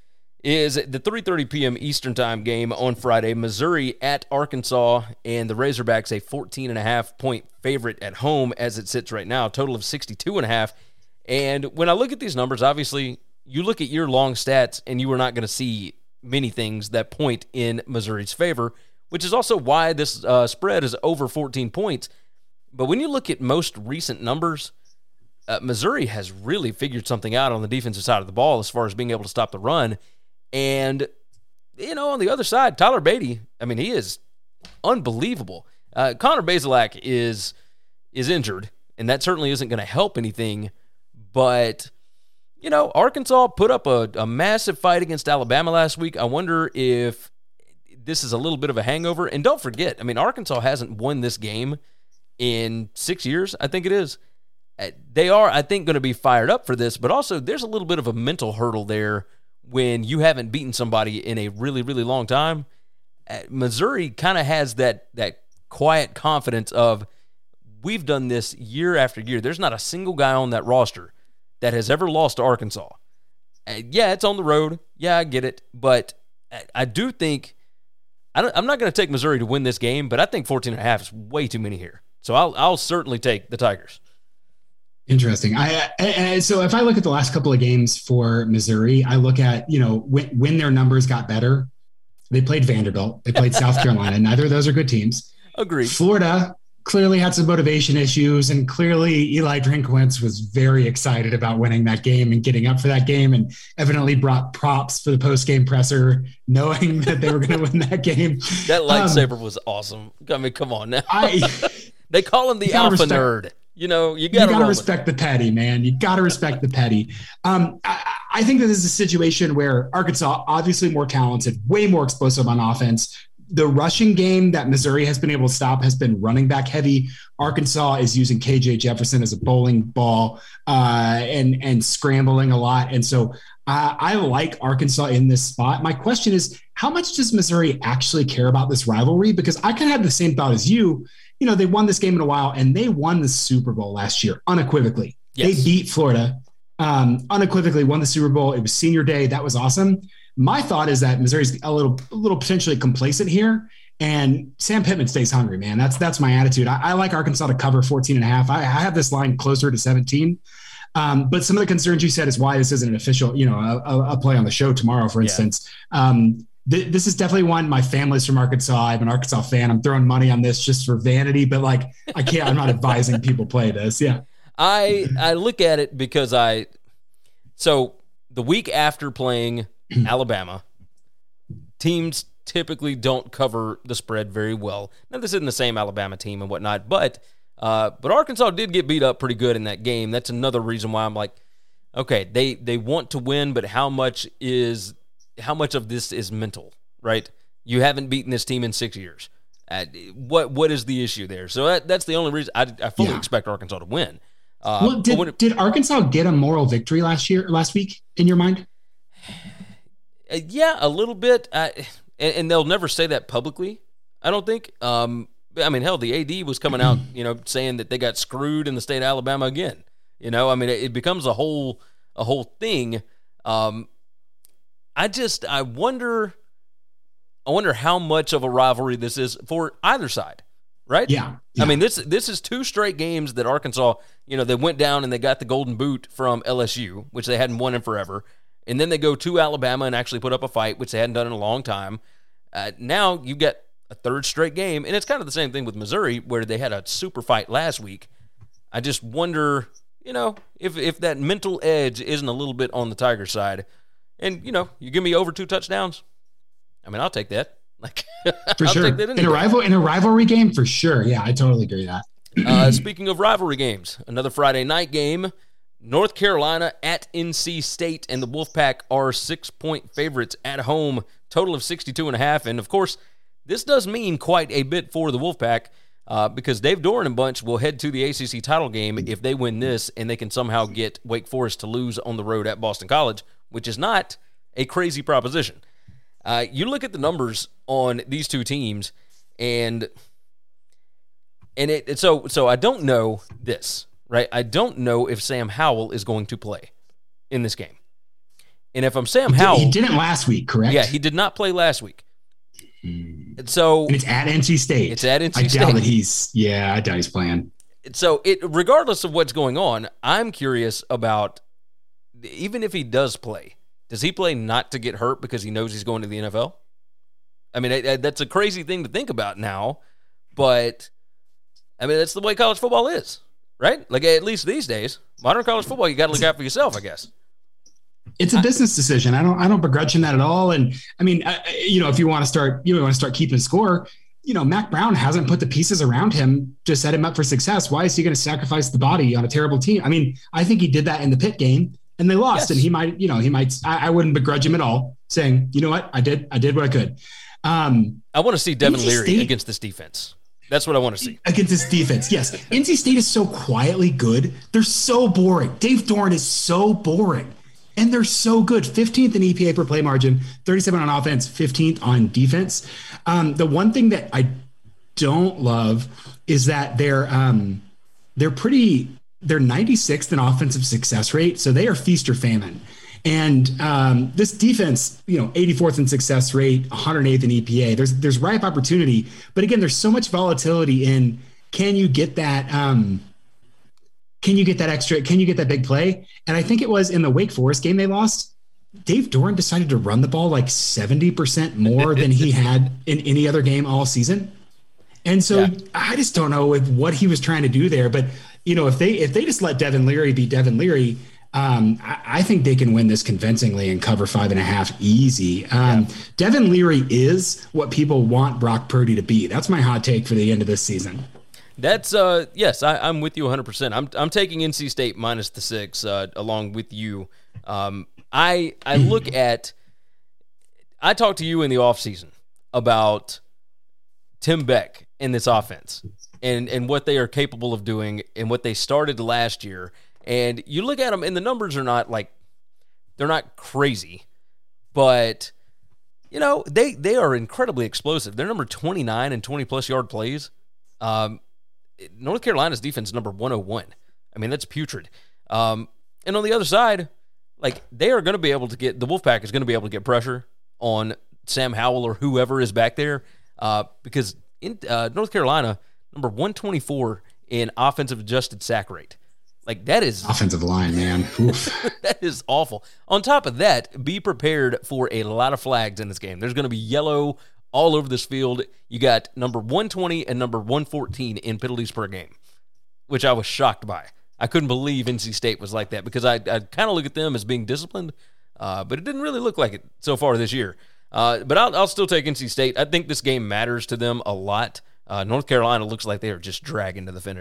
D: is the three thirty p.m. Eastern time game on Friday. Missouri at Arkansas, and the Razorbacks a fourteen and a half point favorite at home as it sits right now, a total of sixty-two and a half. And when I look at these numbers, obviously you look at year long stats and you are not going to see many things that point in Missouri's favor, which is also why this uh, spread is over fourteen points. But when you look at most recent numbers, uh, Missouri has really figured something out on the defensive side of the ball as far as being able to stop the run. And, you know, on the other side, Tyler Beatty, I mean, he is unbelievable. Uh, Connor Bazelak is is injured, and that certainly isn't going to help anything. But, you know, Arkansas put up a, a massive fight against Alabama last week. I wonder if this is a little bit of a hangover. And don't forget, I mean, Arkansas hasn't won this game in six years, I think it is. They are, I think, going to be fired up for this, but also there's a little bit of a mental hurdle there when you haven't beaten somebody in a really, really long time. Missouri kind of has that that quiet confidence of, we've done this year after year. There's not a single guy on that roster that has ever lost to Arkansas. Yeah, it's on the road. Yeah, I get it. But I do think, I don't, I'm not going to take Missouri to win this game, but I think fourteen and a half is way too many here. So I'll I'll certainly take the Tigers.
F: Interesting. I, I so if I look at the last couple of games for Missouri, I look at, you know, when, when their numbers got better, they played Vanderbilt, they played South Carolina. Neither of those are good teams.
D: Agreed.
F: Florida clearly had some motivation issues, and clearly Eli Drinkwitz was very excited about winning that game and getting up for that game, and evidently brought props for the post-game presser, knowing that they were going to win that game.
D: That lightsaber um, was awesome. I mean, come on now.
F: I,
D: they call him the alpha
F: respect,
D: nerd. You know, you got
F: to respect the petty, man. You got to respect the petty. Um, I, I think that this is a situation where Arkansas, obviously more talented, way more explosive on offense. The rushing game that Missouri has been able to stop has been running back heavy. Arkansas is using K J Jefferson as a bowling ball uh, and, and scrambling a lot. And so uh, I like Arkansas in this spot. My question is, how much does Missouri actually care about this rivalry? Because I kind of had the same thought as you. You know, they won this game in a while, and they won the Super Bowl last year unequivocally. Yes. They beat Florida, um, unequivocally won the Super Bowl. It was senior day. That was awesome. My thought is that Missouri's a little, a little potentially complacent here, and Sam Pittman stays hungry, man. That's that's my attitude. I, I like Arkansas to cover fourteen and a half. I, I have this line closer to seventeen. Um, but some of the concerns you said is why this isn't an official, you know, a, a play on the show tomorrow, for instance. Yeah. Um, th- this is definitely one. My family's from Arkansas. I'm an Arkansas fan. I'm throwing money on this just for vanity, but like, I can't, I'm not advising people play this. Yeah.
D: I, I look at it because I, so the week after playing Alabama, teams typically don't cover the spread very well. Now, this isn't the same Alabama team and whatnot, but Uh, but Arkansas did get beat up pretty good in that game. That's another reason why I'm like, okay, they, they want to win, but how much is how much of this is mental, right? You haven't beaten this team in six years. Uh, what what is the issue there? So that, that's the only reason I, I fully yeah. expect Arkansas to win. Uh,
F: well, did, it, did Arkansas get a moral victory last year, last week, in your mind?
D: Uh, yeah, a little bit. Uh, and, and they'll never say that publicly, I don't think. Um, I mean, hell, the A D was coming out, you know, saying that they got screwed in the state of Alabama again. You know, I mean, it, it becomes a whole a whole thing. Um, I just, I wonder, I wonder how much of a rivalry this is for either side, right?
F: Yeah. yeah.
D: I mean, this this is two straight games that Arkansas, you know, they went down and they got the golden boot from L S U, which they hadn't won in forever. And then they go to Alabama and actually put up a fight, which they hadn't done in a long time. Uh, now you get a third straight game, and it's kind of the same thing with Missouri, where they had a super fight last week. I just wonder, you know, if if that mental edge isn't a little bit on the Tiger side. And, you know, you give me over two touchdowns, I mean, I'll take that. Like,
F: for
D: I'll
F: sure.
D: Take that
F: in a rival in a rivalry game, for sure. Yeah, I totally agree with that.
D: uh, speaking of rivalry games, another Friday night game. North Carolina at N C State, and the Wolfpack are six-point favorites at home, total of sixty-two and a half. And, of course, this does mean quite a bit for the Wolfpack uh, because Dave Doran and bunch will head to the A C C title game if they win this and they can somehow get Wake Forest to lose on the road at Boston College, which is not a crazy proposition. Uh, you look at the numbers on these two teams, and and it so so I don't know this. Right, I don't know if Sam Howell is going to play in this game. And if I'm Sam
F: he
D: Howell...
F: He didn't last week, correct?
D: Yeah, he did not play last week. And so...
F: And it's at N C State.
D: It's at N C
F: I
D: State.
F: I doubt that he's... Yeah, I doubt he's playing.
D: So, it regardless of what's going on, I'm curious about, even if he does play, does he play not to get hurt because he knows he's going to the N F L? I mean, I, I, that's a crazy thing to think about now, but, I mean, that's the way college football is. Right? Like, at least these days, modern college football, you got to look out for yourself, I guess.
F: It's a business decision. I don't, I don't begrudge him that at all. And I mean, I, you know, if you want to start, you want to start keeping score, you know, Mac Brown hasn't put the pieces around him to set him up for success. Why is he going to sacrifice the body on a terrible team? I mean, I think he did that in the Pitt game and they lost. Yes. And he might, you know, he might, I, I wouldn't begrudge him at all, saying, you know what, I did, I did what I could. Um,
D: I want to see Devin Leary State, against this defense. That's what I want to see.
F: Against this defense, yes. N C State is so quietly good. They're so boring. Dave Doran is so boring. And they're so good. fifteenth in E P A per play margin, thirty-seven on offense, fifteenth on defense. Um, the one thing that I don't love is that they're um, they're pretty they're ninety-sixth in offensive success rate. So they are feast or famine. And um, this defense, you know, eighty-fourth in success rate, one hundred eighth in E P A. There's there's ripe opportunity, but again, there's so much volatility in can you get that um, can you get that extra? Can you get that big play? And I think it was in the Wake Forest game they lost. Dave Doran decided to run the ball like seventy percent more than he had in any other game all season. And so yeah. I just don't know if, what he was trying to do there. But you know, if they if they just let Devin Leary be Devin Leary. Um, I, I think they can win this convincingly and cover five and a half easy. Um, yeah. Devin Leary is what people want Brock Purdy to be. That's my hot take for the end of this season.
D: That's uh, yes, I, I'm with you one hundred percent. I'm I'm taking N C State minus the six uh, along with you. Um, I I look at I talked to you in the offseason about Tim Beck in this offense and and what they are capable of doing and what they started last year. And you look at them, and the numbers are not like they're not crazy, but you know they they are incredibly explosive. They're number twenty-nine in twenty plus yard plays. Um, North Carolina's defense is number one oh one. I mean that's putrid. Um, and on the other side, like they are going to be able to get the Wolfpack is going to be able to get pressure on Sam Howell or whoever is back there uh, because in uh, North Carolina number one twenty-four in offensive adjusted sack rate. Like, that is...
F: Offensive line, man. Oof.
D: That is awful. On top of that, be prepared for a lot of flags in this game. There's going to be yellow all over this field. You got number one twenty and number one fourteen in penalties per game, which I was shocked by. I couldn't believe N C State was like that because I, I kind of look at them as being disciplined, uh, but it didn't really look like it so far this year. Uh, but I'll, I'll still take N C State. I think this game matters to them a lot. Uh, North Carolina looks like they are just dragging to the finish.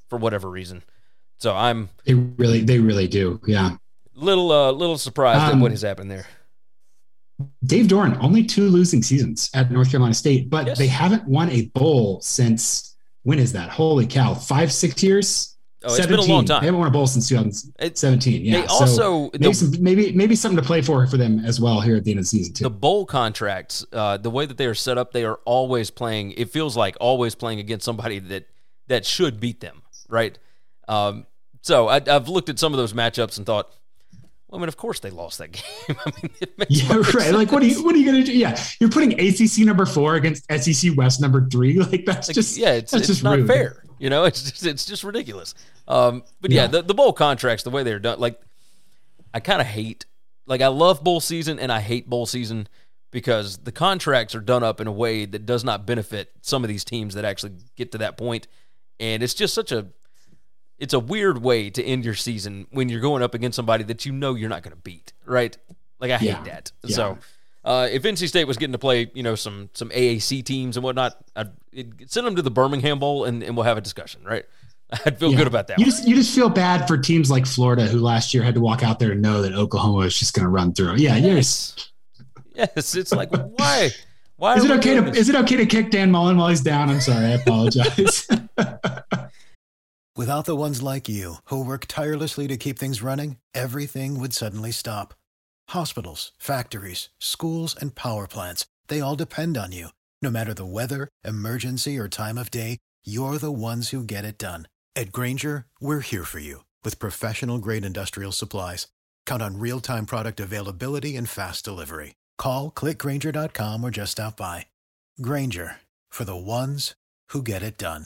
D: for whatever reason. So I'm
F: they really they really do. Yeah.
D: Little uh, little surprised
F: Um,
D: at what has happened there.
F: Dave Doran, only two losing seasons at North Carolina State, but
D: Yes.
F: they haven't won a bowl since, when is that? Holy cow, five, six years?
D: Oh, it's been a long time.
F: They haven't won a bowl since two thousand seventeen. Yeah.
D: They also
F: so maybe,
D: the,
F: some, maybe maybe something to play for for them as well here at the end of the season too.
D: the bowl contracts, uh, the way that they are set up, they are always playing. It feels like always playing against somebody that that should beat them, right? Um, so I, I've looked at some of those matchups and thought, well, I mean, of course they lost that game. I mean, it makes
F: Yeah, right.
D: sense.
F: Like, what are you what are you gonna do? Yeah, you're putting A C C number four against S E C West number three. Like that's
D: Like,
F: just
D: yeah, it's,
F: that's
D: it's
F: just
D: not
F: rude.
D: fair. You know, it's just it's just ridiculous. Um, but yeah,
F: Yeah.
D: the, the bowl contracts, the way they're done, like I kind of hate. Like I love bowl season and I hate bowl season because the contracts are done up in a way that does not benefit some of these teams that actually get to that point, and it's just such a it's a weird way to end your season when you're going up against somebody that you know you're not going to beat, right? Like I hate
F: Yeah.
D: that.
F: Yeah.
D: So. Uh, if N C State was getting to play, you know, some some A A C teams and whatnot, I'd it'd send them to the Birmingham Bowl and, and we'll have a discussion, right? I'd feel
F: Yeah.
D: good about that.
F: You
D: one.
F: just you just feel bad for teams like Florida who last year had to walk out there and know that Oklahoma was just going to run through. Yeah, yes.
D: Yes, it's like why? Why
F: Is
D: are
F: it
D: we
F: okay
D: doing
F: to
D: this?
F: is it okay to kick Dan Mullen while he's down? I'm sorry, I apologize.
G: Without the ones like you, who work tirelessly to keep things running, everything would suddenly stop. Hospitals, factories, schools, and power plants, they all depend on you. No matter the weather, emergency, or time of day, you're the ones who get it done. At Grainger, we're here for you with professional-grade industrial supplies. Count on real-time product availability and fast delivery. Call, click Grainger dot com, or just stop by. Grainger, for the ones who get it done.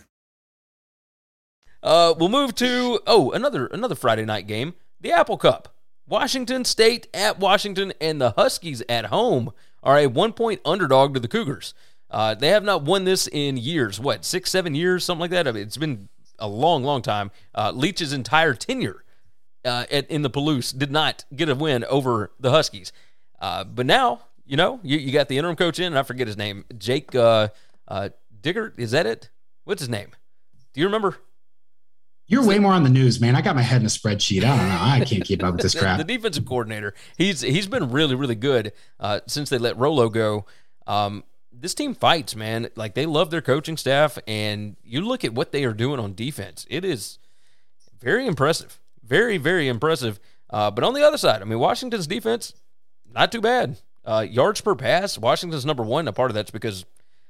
D: Uh, we'll move to oh another another Friday night game, the Apple Cup. Washington State at Washington, and the Huskies at home are a one-point underdog to the Cougars. Uh, they have not won this in years. What, six, seven years, something like that? I mean, it's been a long, long time. Uh, Leach's entire tenure uh, at, in the Palouse did not get a win over the Huskies. Uh, but now, you know, you, you got the interim coach in, and I forget his name. Jake uh, uh, Diggert, is that it? What's his name? Do you remember?
F: You're way more on the news, man. I got my head in a spreadsheet. I don't know. I can't keep up with this
D: the,
F: crap.
D: the defensive coordinator, he's he's been really, really good uh, since they let Rolo go. Um, this team fights, man. Like, they love their coaching staff, and you look at what they are doing on defense. It is very impressive. Very, very impressive. Uh, but on the other side, I mean, Washington's defense, not too bad. Uh, yards per pass, Washington's number one. Now, part of that's because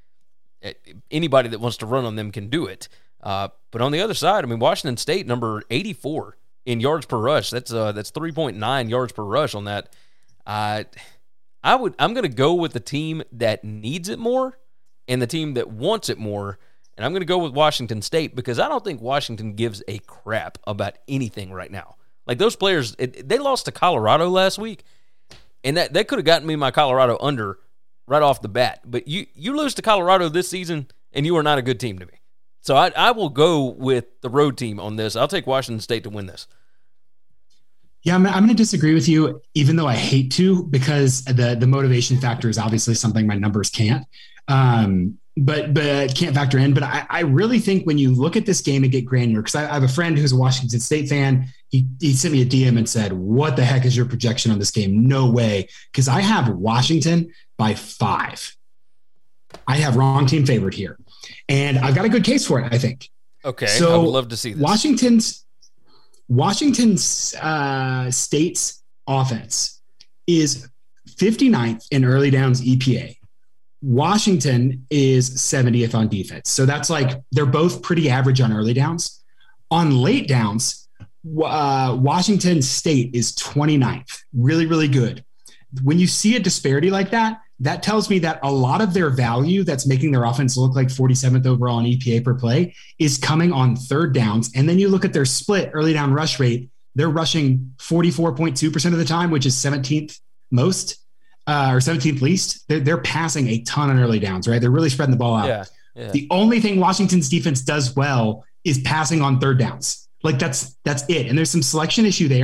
D: anybody that wants to run on them can do it. Uh, but on the other side, I mean, Washington State, number eighty-four in yards per rush. That's uh, that's three point nine yards per rush on that. Uh, I would, I'm going to go with the team that needs it more and the team that wants it more. And I'm going to go with Washington State because I don't think Washington gives a crap about anything right now. Like, those players, it, they lost to Colorado last week, and that, that could have gotten me my Colorado under right off the bat. But you, you lose to Colorado this season, and you are not a good team to me. So I, I will go with the road team on this. I'll take Washington State to win this.
F: Yeah, I'm, I'm going to disagree with you, even though I hate to, because the the motivation factor is obviously something my numbers can't, um, but but can't factor in. But I, I really think when you look at this game and get granular, because I, I have a friend who's a Washington State fan. He he sent me a D M and said, "What the heck is your projection on this game?" No way, because I have Washington by five. I have wrong team favored here. And I've got a good case for it, I think.
D: Okay,
F: so
D: I would love to see this.
F: Washington's Washington's uh, State's offense is fifty-ninth in early downs E P A. Washington is seventieth on defense. So that's like they're both pretty average on early downs. On late downs, uh, Washington State is twenty-ninth. Really, really good. When you see a disparity like that, that tells me that a lot of their value that's making their offense look like forty-seventh overall in E P A per play is coming on third downs. And then you look at their split early down rush rate, they're rushing forty-four point two percent of the time, which is seventeenth most uh, or seventeenth least. They're, they're passing a ton on early downs, right? They're really spreading the ball out.
D: Yeah, yeah.
F: The only thing Washington's defense does well is passing on third downs. Like that's, that's it. And there's some selection issue there,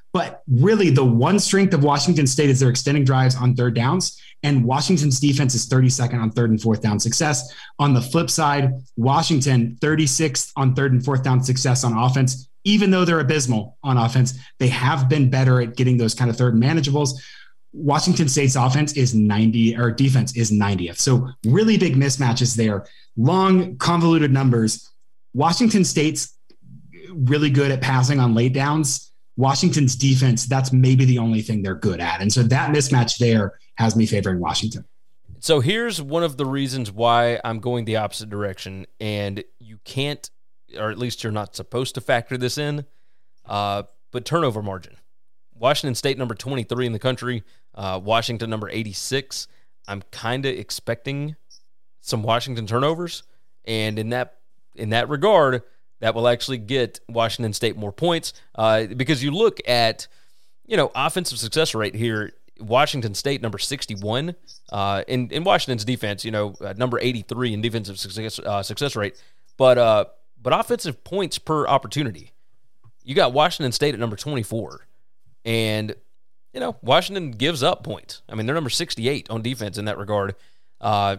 F: But really, the one strength of Washington State is they're extending drives on third downs, and Washington's defense is thirty-second on third and fourth down success. On the flip side, Washington, thirty-sixth on third and fourth down success on offense. Even though they're abysmal on offense, they have been better at getting those kind of third and manageables. Washington State's offense is ninety, or defense is ninetieth. So really big mismatches there. Long, convoluted numbers. Washington State's really good at passing on late downs. Washington's defense, that's maybe the only thing they're good at. And so that mismatch there has me favoring Washington.
D: So here's one of the reasons why I'm going the opposite direction, and you can't, or at least you're not supposed to factor this in, uh, but turnover margin. Washington State number twenty-three in the country, uh, Washington number eighty-six. I'm kind of expecting some Washington turnovers, and in that in that regard, that will actually get Washington State more points uh, because you look at, you know, offensive success rate here. Washington State number sixty-one uh, in in Washington's defense, you know, uh, number eighty-three in defensive success uh, success rate, but uh, but offensive points per opportunity. You got Washington State at number twenty-four, and you know Washington gives up points. I mean, they're number sixty-eight on defense in that regard. Uh,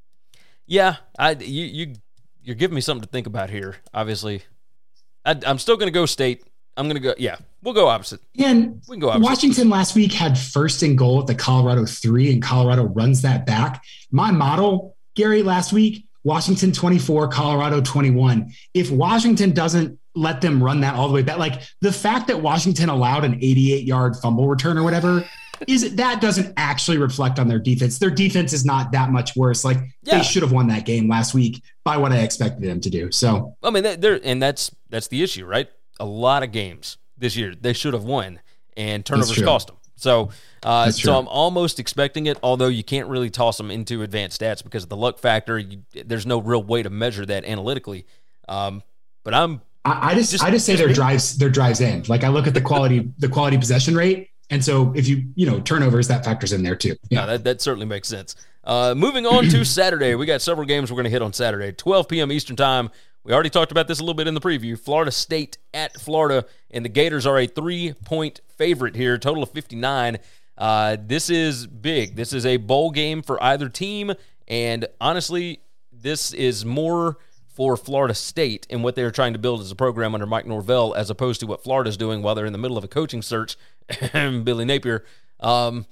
D: yeah, I you you. You're giving me something to think about here, obviously. I, I'm still going to go State. I'm going to go, yeah, we'll go opposite.
F: And
D: we can go opposite.
F: Washington last week had first and goal at the Colorado three, and Colorado runs that back. My model, Gary, last week, Washington twenty-four, Colorado twenty-one. If Washington doesn't let them run that all the way back, like the fact that Washington allowed an eighty-eight-yard fumble return or whatever, is that doesn't actually reflect on their defense. Their defense is not that much worse. Like yeah. They should have won that game last week by what I expected them to do. So
D: I mean, they're and that's that's the issue, right? A lot of games this year they should have won, and turnovers cost them. So, uh, so I'm almost expecting it. Although you can't really toss them into advanced stats because of the luck factor. You, there's no real way to measure that analytically. Um, but I'm
F: I, I just, just I just say just their drives their drives end. Like I look at the quality the quality possession rate. And so if you, you know, turnovers, that factors in there too.
D: Yeah, no, that, that certainly makes sense. Uh, moving on to Saturday, we got several games we're going to hit on Saturday. twelve p.m. Eastern time. We already talked about this a little bit in the preview. Florida State at Florida, and the Gators are a three-point favorite here, total of fifty-nine. Uh, this is big. This is a bowl game for either team, and honestly, this is more for Florida State and what they're trying to build as a program under Mike Norvell as opposed to what Florida's doing while they're in the middle of a coaching search. Billy Napier. Um,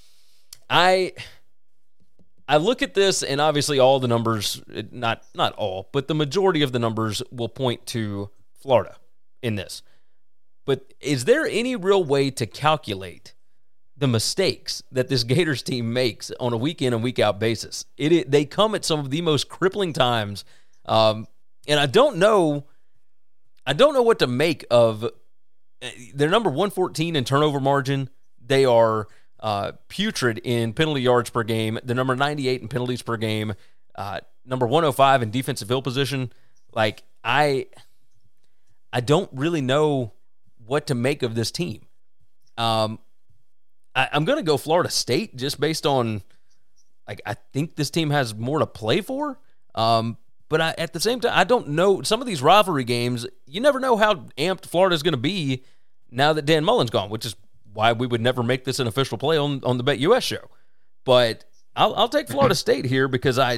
D: I I look at this, and obviously all the numbers, not not all, but the majority of the numbers will point to Florida in this. But is there any real way to calculate the mistakes that this Gators team makes on a week in and week out basis? It, it they come at some of the most crippling times, um, and I don't know, I don't know what to make of. They're number one fourteen in turnover margin. They are uh, putrid in penalty yards per game. They're number ninety-eight in penalties per game. Uh, number one oh five in defensive field position. Like I, I don't really know what to make of this team. Um, I, I'm going to go Florida State just based on, like, I think this team has more to play for. Um, but I, at the same time, I don't know. Some of these rivalry games, you never know how amped Florida's going to be now that Dan Mullen's gone, which is why we would never make this an official play on, on the Bet U S show. But I'll, I'll take Florida State here because I,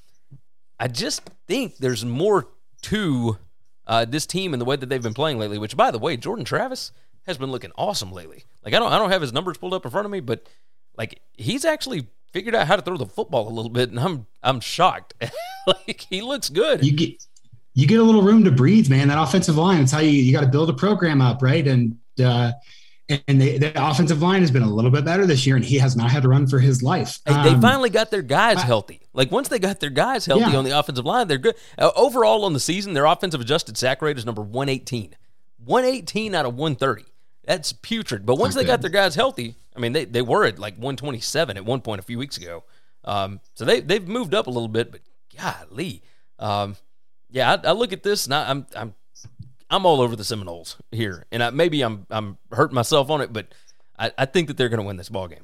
D: I just think there's more to uh, this team and the way that they've been playing lately. Which, by the way, Jordan Travis has been looking awesome lately. Like I don't, I don't have his numbers pulled up in front of me, but like he's actually figured out how to throw the football a little bit, and I'm, I'm shocked. Like he looks good.
F: You get, you get a little room to breathe, man. That offensive line. It's how you, you got to build a program up, right? And uh, and they, the offensive line has been a little bit better this year, and he has not had to run for his life.
D: Um, they finally got their guys I, healthy. Like once they got their guys healthy yeah. on the offensive line, they're good. Uh, overall on the season, their offensive adjusted sack rate is number one eighteen. one eighteen out of one thirty. That's putrid. But once they got their guys healthy, I mean, they, they were at like one twenty-seven at one point a few weeks ago. Um, so they, they've moved up a little bit, but golly. Um, yeah, I, I look at this, and I, I'm I'm I'm all over the Seminoles here. And I, maybe I'm I'm hurting myself on it, but I, I think that they're going to win this ballgame.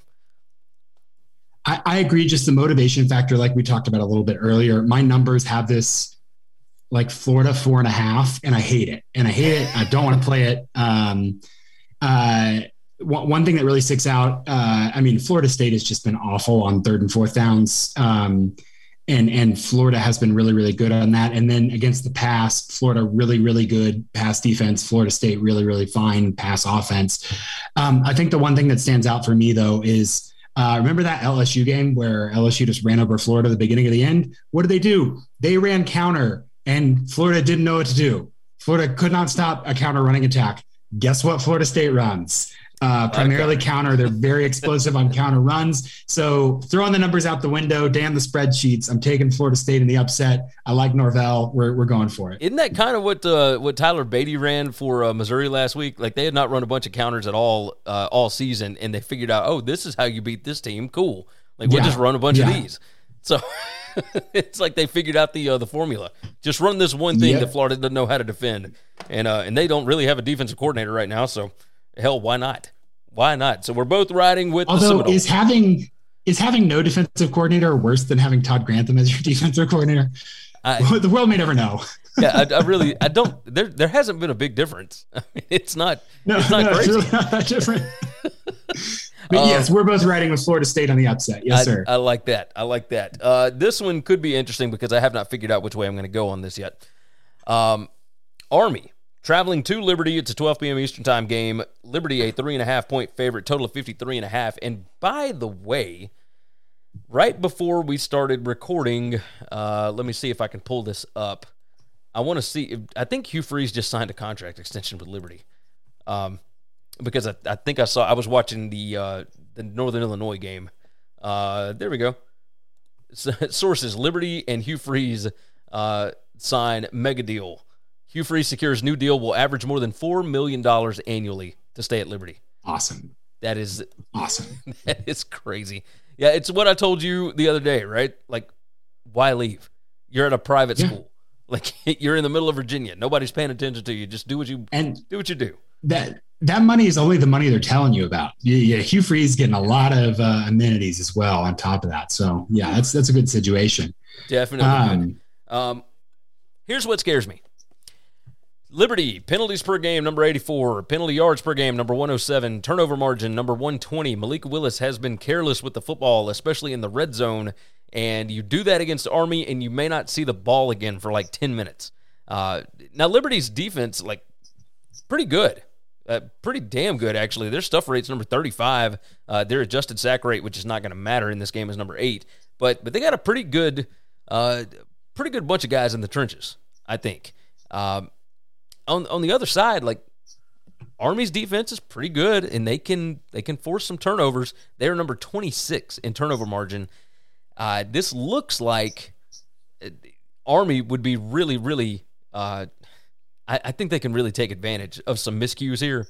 F: I, I agree. Just the motivation factor, like we talked about a little bit earlier. My numbers have this like Florida four and a half, and I hate it. And I hate it. I don't want to play it. Um, uh, one, one thing that really sticks out, uh, I mean, Florida State has just been awful on third and fourth downs. Um, and, and Florida has been really, really good on that. And then against the pass, Florida, really, really good pass defense. Florida State, really, really fine pass offense. Um, I think the one thing that stands out for me, though, is uh, remember that L S U game where L S U just ran over Florida at the beginning of the end? What did they do? They ran counter, and Florida didn't know what to do. Florida could not stop a counter running attack. Guess what Florida State runs? Uh, primarily okay. counter. They're very explosive on counter runs. So throwing the numbers out the window, damn the spreadsheets. I'm taking Florida State in the upset. I like Norvell. We're we're going for it.
D: Isn't that kind of what uh, what Tyler Beatty ran for uh, Missouri last week? Like they had not run a bunch of counters at all uh, all season, and they figured out, oh, this is how you beat this team. Cool. Like we'll yeah. just run a bunch yeah. of these. So it's like they figured out the uh, the formula. Just run this one thing yeah. that Florida doesn't know how to defend, and uh, and they don't really have a defensive coordinator right now. So hell, why not? Why not? So we're both riding with
F: Although,
D: the Seminoles.
F: is having is having no defensive coordinator worse than having Todd Grantham as your defensive coordinator? I, the world may never know.
D: yeah, I, I really, I don't. There, there hasn't been a big difference. I mean, it's not.
F: No,
D: it's not
F: no,
D: crazy.
F: It's really not that different. But um, yes, we're both riding with Florida State on the upset. Yes,
D: I,
F: sir.
D: I like that. I like that. Uh, this one could be interesting because I have not figured out which way I'm going to go on this yet. Um, Army. Traveling to Liberty, it's a twelve p.m. Eastern time game. Liberty, a three and a half point favorite, total of fifty-three and a half. And by the way, right before we started recording, uh, let me see if I can pull this up. I want to see. If, I think Hugh Freeze just signed a contract extension with Liberty, um, because I, I think I saw. I was watching the uh, the Northern Illinois game. Uh, there we go. Sources: Liberty and Hugh Freeze uh, sign mega deal. Hugh Freeze secures new deal will average more than four million dollars annually to stay at Liberty.
F: Awesome.
D: That is
F: awesome.
D: That is crazy. Yeah, it's what I told you the other day, right? Like, why leave? You're at a private yeah. school. Like, you're in the middle of Virginia. Nobody's paying attention to you. Just do what you
F: and
D: do what you do.
F: That that money is only the money they're telling you about. Yeah, yeah Hugh Freeze getting a lot of uh, amenities as well on top of that. So, yeah, that's that's a good situation.
D: Definitely um, good. Um, here's what scares me. Liberty, penalties per game, number eighty-four. Penalty yards per game, number one oh seven. Turnover margin, number one twenty. Malik Willis has been careless with the football, especially in the red zone. And you do that against Army, and you may not see the ball again for like ten minutes. Uh, now, Liberty's defense, like, pretty good. Uh, pretty damn good, actually. Their stuff rate's number thirty-five. Uh, their adjusted sack rate, which is not going to matter in this game, is number eight. But but they got a pretty good, uh, pretty good bunch of guys in the trenches, I think. Um, On on the other side, like Army's defense is pretty good, and they can they can force some turnovers. They're number twenty-six in turnover margin. Uh, this looks like Army would be really, really. Uh, I, I think they can really take advantage of some miscues here.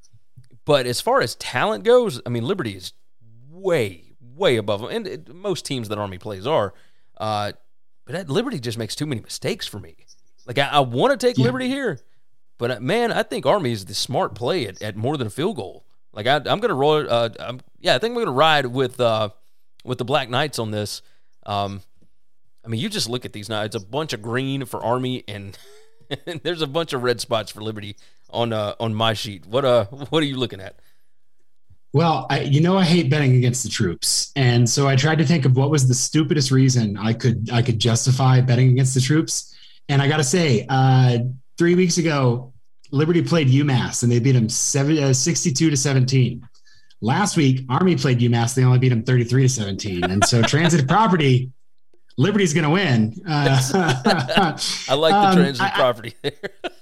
D: But as far as talent goes, I mean, Liberty is way, way above them, and it, most teams that Army plays are. Uh, but that Liberty just makes too many mistakes for me. Like I, I want to take yeah. Liberty here. But, man, I think Army is the smart play at, at more than a field goal. Like, I, I'm going to roll uh, – I'm, yeah, I think I'm going to ride with uh, with the Black Knights on this. Um, I mean, you just look at these now. It's a bunch of green for Army, and, and there's a bunch of red spots for Liberty on uh, on my sheet. What uh, what are you looking at?
F: Well, I, you know I hate betting against the troops, and so I tried to think of what was the stupidest reason I could I could justify betting against the troops. And I got to say uh, – Three weeks ago, Liberty played UMass, and they beat them sixty-two to seventeen. Last week, Army played UMass. They only beat them thirty-three to seventeen. And so transitive property, Liberty's going to win. Uh,
D: I like the transitive um, property there.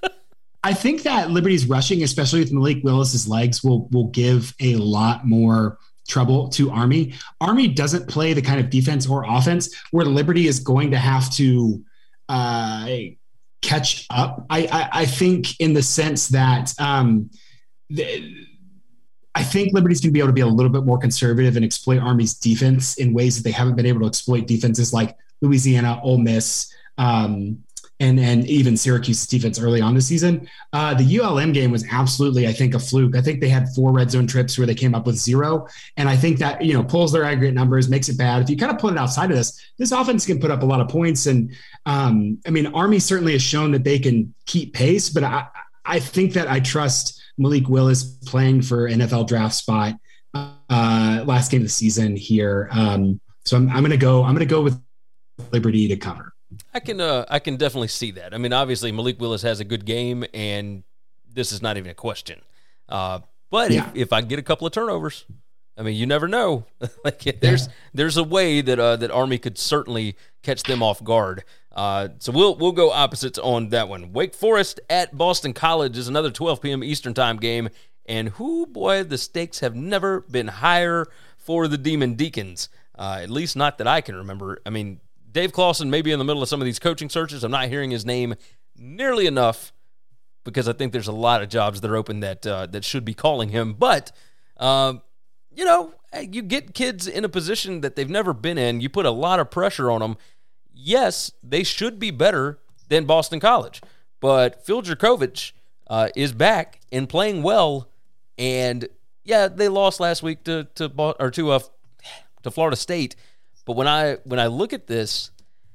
F: I think that Liberty's rushing, especially with Malik Willis's legs, will will give a lot more trouble to Army. Army doesn't play the kind of defense or offense where Liberty is going to have to uh, – catch up. I, I, I think in the sense that um, the, I think Liberty's going to be able to be a little bit more conservative and exploit Army's defense in ways that they haven't been able to exploit defenses like Louisiana, Ole Miss, um, and and even Syracuse's defense early on this season. Uh, the U L M game was absolutely, I think, a fluke. I think they had four red zone trips where they came up with zero. And I think that, you know, pulls their aggregate numbers, makes it bad. If you kind of put it outside of this, this offense can put up a lot of points. And um, I mean, Army certainly has shown that they can keep pace, but I, I think that I trust Malik Willis playing for N F L draft spot, uh, last game of the season here. Um, so I'm, I'm going to go, I'm going to go with Liberty to cover.
D: I can, uh, I can definitely see that. I mean, obviously Malik Willis has a good game, and this is not even a question. Uh, but yeah. if, if I get a couple of turnovers, I mean, you never know. like there's yeah. there's a way that uh, that Army could certainly catch them off guard. Uh, so we'll we'll go opposites on that one. Wake Forest at Boston College is another twelve p.m. Eastern time game, and whoo boy, the stakes have never been higher for the Demon Deacons. Uh, at least not that I can remember. I mean, Dave Clawson may be in the middle of some of these coaching searches. I'm not hearing his name nearly enough because I think there's a lot of jobs that are open that uh, that should be calling him. But uh, you know, you get kids in a position that they've never been in. You put a lot of pressure on them. Yes, they should be better than Boston College, but Phil Jurkovich uh, is back and playing well. And yeah, they lost last week to to or to uh, to Florida State. But when I when I look at this,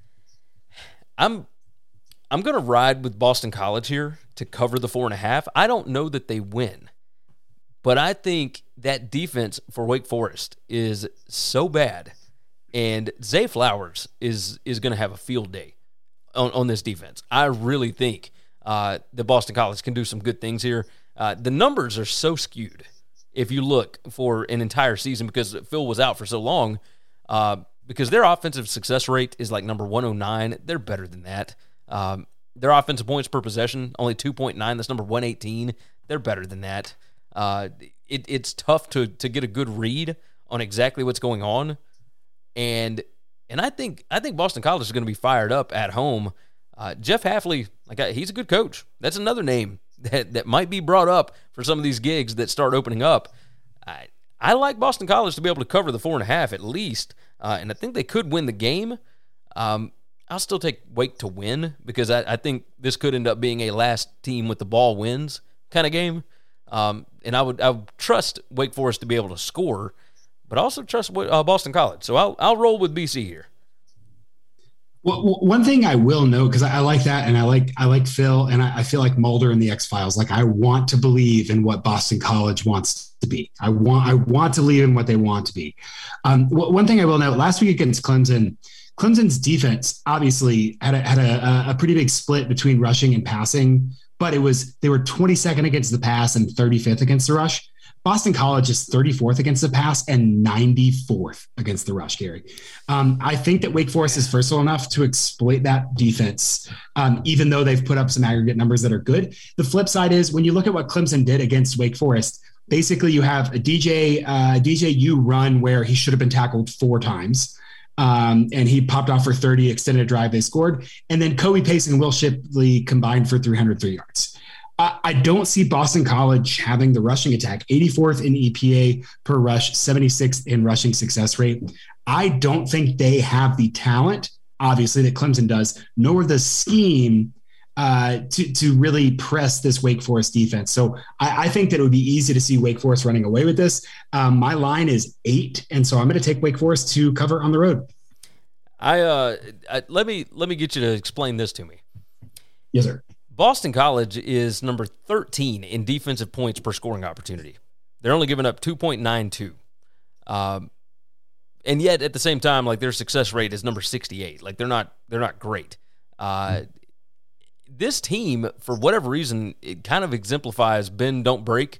D: I'm I'm going to ride with Boston College here to cover the four and a half. I don't know that they win. But I think that defense for Wake Forest is so bad, and Zay Flowers is is going to have a field day on, on this defense. I really think uh, that Boston College can do some good things here. Uh, the numbers are so skewed if you look for an entire season because Phil was out for so long, uh, because their offensive success rate is like number one oh nine. They're better than that. Um, their offensive points per possession, only two point nine. That's number one eighteen. They're better than that. Uh, it, it's tough to to get a good read on exactly what's going on, and and I think I think Boston College is going to be fired up at home. Uh, Jeff Hafley, like I, he's a good coach. That's another name that that might be brought up for some of these gigs that start opening up. I I like Boston College to be able to cover the four and a half at least, uh, and I think they could win the game. Um, I'll still take Wake to win because I, I think this could end up being a last team with the ball wins kind of game. Um, and I would I would trust Wake Forest to be able to score, but I also trust uh, Boston College. So I'll I'll roll with B C here.
F: Well, one thing I will note, because I, I like that, and I like I like Phil, and I, I feel like Mulder in the X-Files. Like I want to believe in what Boston College wants to be. I want I want to believe in what they want to be. Um, one thing I will note: last week against Clemson, Clemson's defense obviously had a, had a, a pretty big split between rushing and passing. But it was they were twenty-second against the pass and thirty-fifth against the rush. Boston College is thirty-fourth against the pass and ninety-fourth against the rush, Gary. Um, I think that Wake Forest is versatile enough to exploit that defense, um, even though they've put up some aggregate numbers that are good. The flip side is when you look at what Clemson did against Wake Forest, basically you have a D J, uh, D J U run where he should have been tackled four times. Um, and he popped off for thirty, extended drive, they scored. And then Kobe Pace and Will Shipley combined for three hundred three yards. I, I don't see Boston College having the rushing attack. eighty-fourth in E P A per rush, seventy-sixth in rushing success rate. I don't think they have the talent, obviously, that Clemson does, nor the scheme uh, to, to really press this Wake Forest defense. So I, I think that it would be easy to see Wake Forest running away with this. Um, my line is eight, and so I'm going to take Wake Forest to cover on the road.
D: I, uh, I let me let me get you to explain this to me.
F: Yes, sir.
D: Boston College is number thirteen in defensive points per scoring opportunity. They're only giving up two point nine two. Um, and yet at the same time, like their success rate is number sixty-eight. Like they're not they're not great. Uh, this team, for whatever reason, it kind of exemplifies bend, don't break.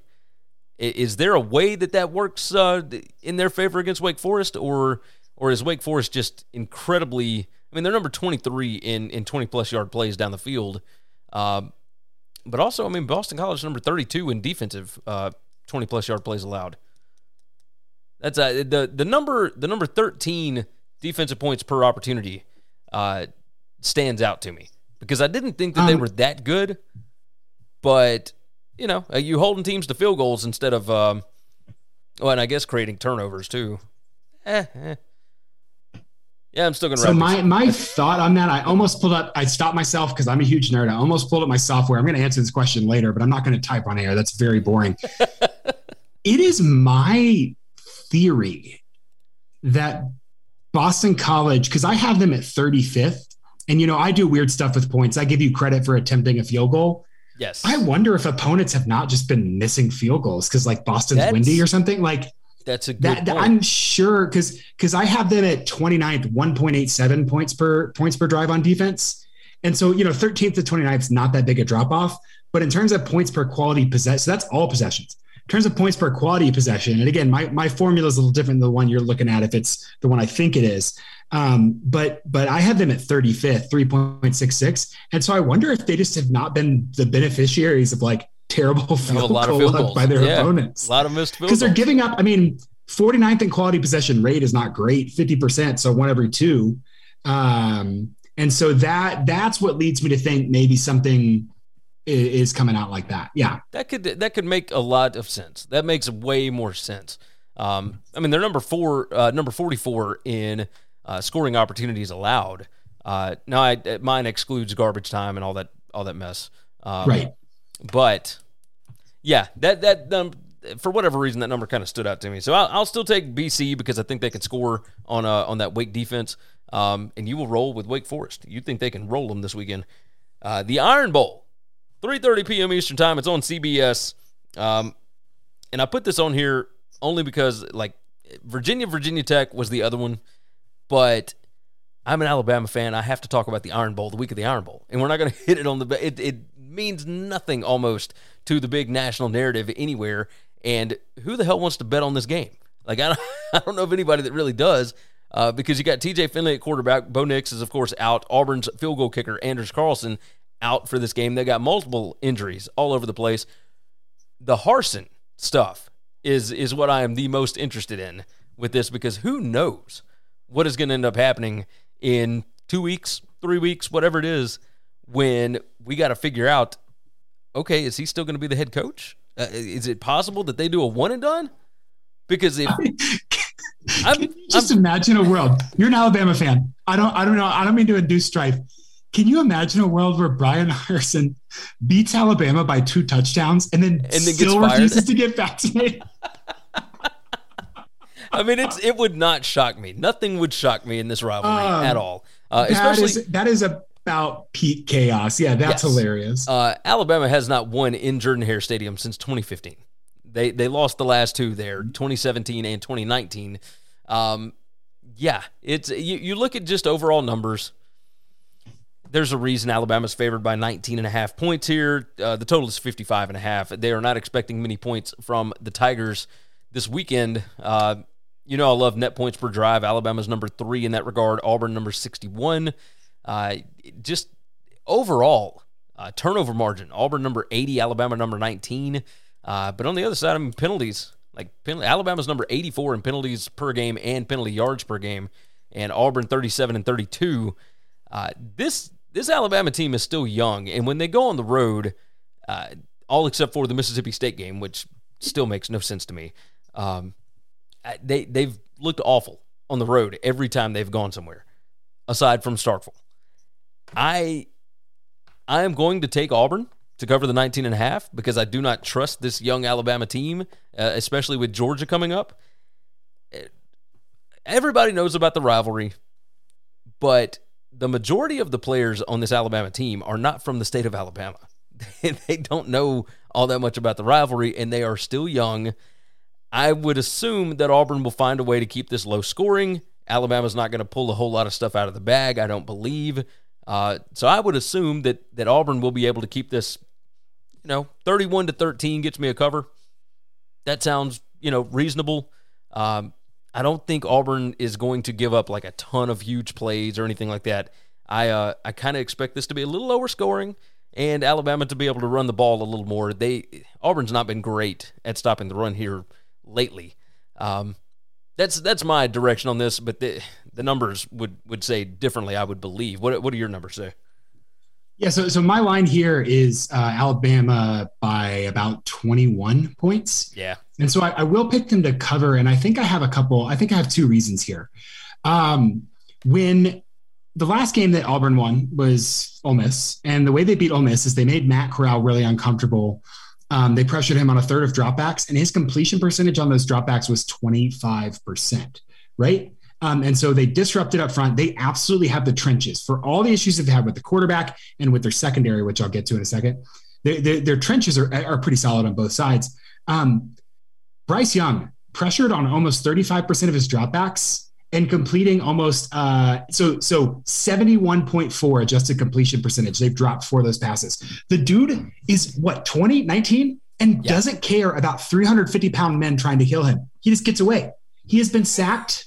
D: Is there a way that that works uh, in their favor against Wake Forest, or or is Wake Forest just incredibly? I mean, they're number twenty-three in in twenty plus yard plays down the field. Um, but also, I mean, Boston College number thirty-two in defensive uh, twenty plus yard plays allowed. That's uh, the the number the number thirteen defensive points per opportunity uh, stands out to me because I didn't think that um, they were that good. But you know, uh, you holding teams to field goals instead of, um, well, and I guess creating turnovers too. Eh, eh. Yeah, I'm still going to
F: So my, my thought on that, I almost pulled up, I stopped myself because I'm a huge nerd. I almost pulled up my software. I'm going to answer this question later, but I'm not going to type on air. That's very boring. It is my theory that Boston College, because I have them at thirty-fifth, and, you know, I do weird stuff with points. I give you credit for attempting a field goal.
D: Yes.
F: I wonder if opponents have not just been missing field goals because like Boston's
D: that's,
F: windy or something. Like
D: that's a good
F: that,
D: point.
F: I'm sure because because I have them at twenty-ninth, one point eight seven points per points per drive on defense. And so, you know, thirteenth to twenty-ninth is not that big a drop off. But in terms of points per quality possession, so that's all possessions. In terms of points per quality possession, and again, my, my formula is a little different than the one you're looking at if it's the one I think it is. Um, but but I have them at thirty-fifth, three point six six. And so I wonder if they just have not been the beneficiaries of like terrible field goal luck by their
D: yeah,
F: opponents.
D: A lot of missed field goals.
F: Because they're giving up, I mean, forty-ninth in quality possession rate is not great, fifty percent, so one every two. Um, and so that that's what leads me to think maybe something is coming out like that. Yeah.
D: That could that could make a lot of sense. That makes way more sense. Um, I mean, they're number four, uh, number forty-four in uh, scoring opportunities allowed. Uh, now, I, mine excludes garbage time and all that all that mess. Um,
F: right.
D: But yeah, that that um, for whatever reason that number kind of stood out to me. So I'll, I'll still take B C because I think they can score on uh, on that Wake defense. Um, and you will roll with Wake Forest. You think they can roll them this weekend? Uh, the Iron Bowl. three thirty p.m. Eastern Time. It's on C B S. Um, and I put this on here only because, like, Virginia, Virginia Tech was the other one. But I'm an Alabama fan. I have to talk about the Iron Bowl, the week of the Iron Bowl. And we're not going to hit it on the – it it means nothing almost to the big national narrative anywhere. And who the hell wants to bet on this game? Like, I don't, I don't know of anybody that really does uh, because you got T J Finley at quarterback. Bo Nix is, of course, out. Auburn's field goal kicker, Anders Carlson, out for this game. They got multiple injuries all over the place. The Harsin stuff is is what I am the most interested in with this because who knows what is going to end up happening in two weeks, three weeks, whatever it is, when we got to figure out, okay, is he still going to be the head coach? Uh, is it possible that they do a one and done? Because if I'm,
F: just I'm, imagine a world, you're an Alabama fan. I don't, I don't know. I don't mean to induce strife. Can you imagine a world where Brian Harsin beats Alabama by two touchdowns and then, and then still refuses to get vaccinated?
D: I mean, it's it would not shock me. Nothing would shock me in this rivalry um, at all. Uh,
F: that
D: especially
F: is, that is about peak chaos. Yeah, that's yes. hilarious.
D: Uh, Alabama has not won in Jordan-Hare Stadium since twenty fifteen. They they lost the last two there, twenty seventeen and twenty nineteen. Um, yeah, it's you, you look at just overall numbers. There's a reason Alabama's favored by nineteen and a half points here. Uh, the total is fifty-five and a half. They are not expecting many points from the Tigers this weekend. Uh, you know I love net points per drive. Alabama's number three in that regard. Auburn number sixty-one. Uh, just overall, uh, turnover margin. Auburn number eighty, Alabama number nineteen. Uh, but on the other side, I mean, penalties. Like penalty, Alabama's number eighty-four in penalties per game and penalty yards per game. And Auburn thirty-seven and thirty-two. Uh, this This Alabama team is still young, and when they go on the road, uh, all except for the Mississippi State game, which still makes no sense to me, um, they, they've looked awful on the road every time they've gone somewhere, aside from Starkville. I I am going to take Auburn to cover the nineteen and a half because I do not trust this young Alabama team, uh, especially with Georgia coming up. Everybody knows about the rivalry, but the majority of the players on this Alabama team are not from the state of Alabama. They don't know all that much about the rivalry, and they are still young. I would assume that Auburn will find a way to keep this low scoring. Alabama's not going to pull a whole lot of stuff out of the bag, I don't believe. Uh, so I would assume that that Auburn will be able to keep this, you know, thirty-one to thirteen gets me a cover. That sounds, you know, reasonable. Um, I don't think Auburn is going to give up like a ton of huge plays or anything like that. I uh, I kind of expect this to be a little lower scoring and Alabama to be able to run the ball a little more. They Auburn's not been great at stopping the run here lately. Um, that's that's my direction on this, but the the numbers would, would say differently, I would believe. What what do your numbers say?
F: Yeah, so so my line here is uh, Alabama by about twenty-one points.
D: Yeah.
F: And so I, I will pick them to cover, and I think I have a couple, I think I have two reasons here. Um, when the last game that Auburn won was Ole Miss, and the way they beat Ole Miss is they made Matt Corral really uncomfortable. Um, they pressured him on a third of dropbacks, and his completion percentage on those dropbacks was twenty-five percent, right? Um, and so they disrupted up front. They absolutely have the trenches for all the issues they've had with the quarterback and with their secondary, which I'll get to in a second. They, they, their trenches are, are pretty solid on both sides. Um, Bryce Young pressured on almost thirty-five percent of his dropbacks and completing almost uh, so so seventy-one point four adjusted completion percentage. They've dropped four of those passes. The dude is what, twenty, nineteen, and yeah. doesn't care about three hundred fifty pound men trying to kill him. He just gets away. He has been sacked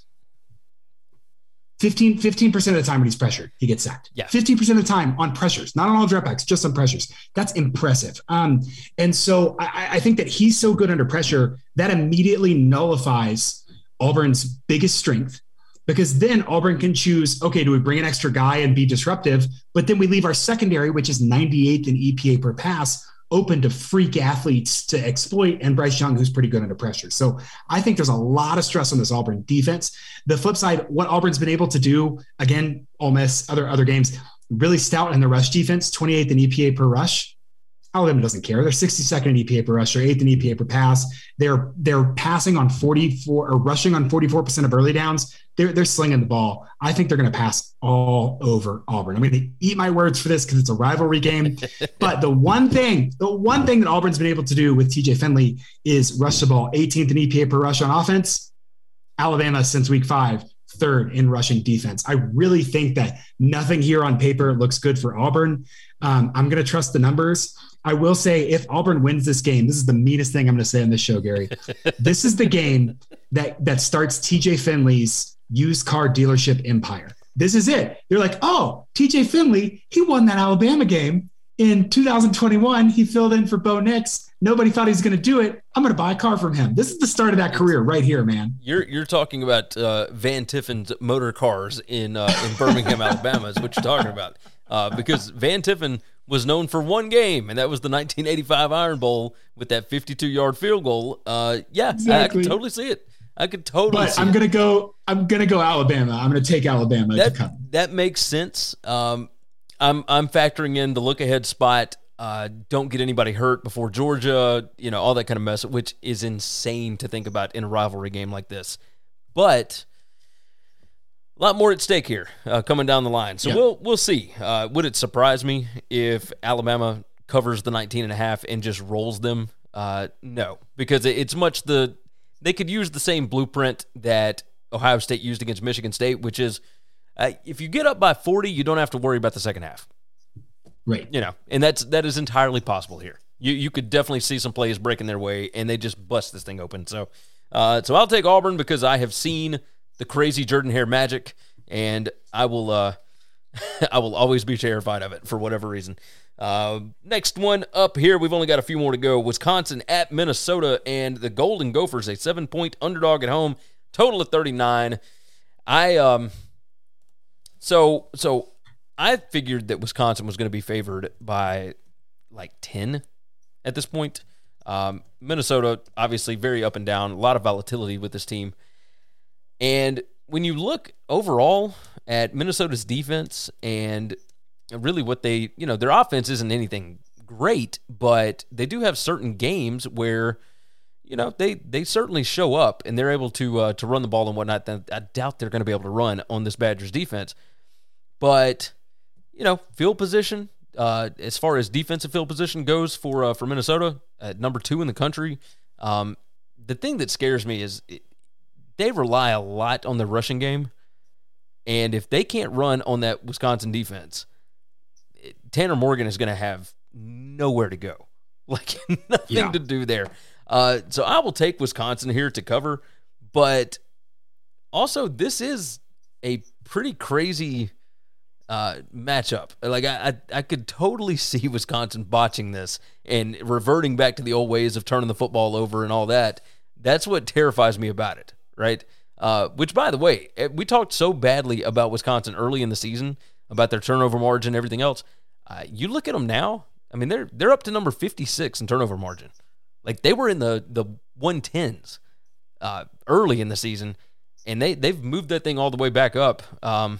F: fifteen, fifteen percent of the time when he's pressured, he gets sacked.
D: Yeah.
F: fifteen percent of the time on pressures, not on all dropbacks, just on pressures. That's impressive. Um, and so I, I think that he's so good under pressure that immediately nullifies Auburn's biggest strength, because then Auburn can choose, okay, do we bring an extra guy and be disruptive? But then we leave our secondary, which is ninety-eighth in E P A per pass, open to freak athletes to exploit, and Bryce Young, who's pretty good under pressure. So I think there's a lot of stress on this Auburn defense. The flip side, what Auburn's been able to do, again, Ole Miss, other, other games, really stout in the rush defense, twenty-eighth in E P A per rush. Alabama doesn't care. They're sixty-second in E P A per rush. They're eighth in E P A per pass. They're they're passing on forty-four or rushing on forty-four percent of early downs. They're they're slinging the ball. I think they're going to pass all over Auburn. I'm going to eat my words for this because it's a rivalry game. But the one thing, the one thing that Auburn's been able to do with T J Finley is rush the ball. eighteenth in E P A per rush on offense. Alabama since week five, third in rushing defense. I really think that nothing here on paper looks good for Auburn. Um, I'm going to trust the numbers. I will say, if Auburn wins this game, this is the meanest thing I'm going to say on this show, Gary. This is the game that that starts T J Finley's used car dealership empire. This is it. They're like, oh, T J Finley, he won that Alabama game in two thousand twenty-one. He filled in for Bo Nix. Nobody thought he was going to do it. I'm going to buy a car from him. This is the start of that career right here, man.
D: You're you're talking about uh, Van Tiffin's motor cars in uh, in Birmingham, Alabama is what you're talking about. Uh, because Van Tiffin was known for one game, and that was the nineteen eighty-five Iron Bowl with that fifty-two-yard field goal. Uh, yeah, exactly. I could totally see it. I could totally
F: but
D: see
F: I'm
D: it.
F: gonna go. I'm gonna go Alabama. I'm gonna take Alabama
D: that,
F: to come.
D: That makes sense. Um, I'm I'm factoring in the look ahead spot. Uh, don't get anybody hurt before Georgia. You know, all that kind of mess, which is insane to think about in a rivalry game like this. But a lot more at stake here uh, coming down the line. So yeah. we'll we'll see. Uh, would it surprise me if Alabama covers the nineteen and a half and just rolls them? Uh, no, because it's much the they could use the same blueprint that Ohio State used against Michigan State, which is uh, if you get up by forty, you don't have to worry about the second half.
F: Right.
D: You know, and that's that is entirely possible here. You you could definitely see some plays breaking their way, and they just bust this thing open. So, uh, so I'll take Auburn because I have seen the crazy Jordan-Hare magic, and I will uh, I will always be terrified of it for whatever reason. Uh, next one up here, we've only got a few more to go. Wisconsin at Minnesota, and the Golden Gophers, a seven-point underdog at home, total of thirty-nine. I um, so so I figured that Wisconsin was going to be favored by like ten at this point. Um, Minnesota, obviously, very up and down, a lot of volatility with this team. And when you look overall at Minnesota's defense and really what they, you know, their offense isn't anything great, but they do have certain games where, you know, they they certainly show up and they're able to uh, to run the ball and whatnot. I doubt they're going to be able to run on this Badgers defense. But, you know, field position, uh, as far as defensive field position goes for uh, for Minnesota, at number two in the country, um, the thing that scares me is it, they rely a lot on the rushing game. And if they can't run on that Wisconsin defense, it, Tanner Morgan is going to have nowhere to go. Like, nothing yeah. to do there. Uh, so I will take Wisconsin here to cover. But also, this is a pretty crazy uh, matchup. Like, I, I I could totally see Wisconsin botching this and reverting back to the old ways of turning the football over and all that. That's what terrifies me about it. Right? Uh, which, by the way, we talked so badly about Wisconsin early in the season, about their turnover margin and everything else. Uh, you look at them now, I mean, they're they're up to number fifty-six in turnover margin. Like, they were in the, the one tens uh, early in the season, and they, they've moved that thing all the way back up. Um,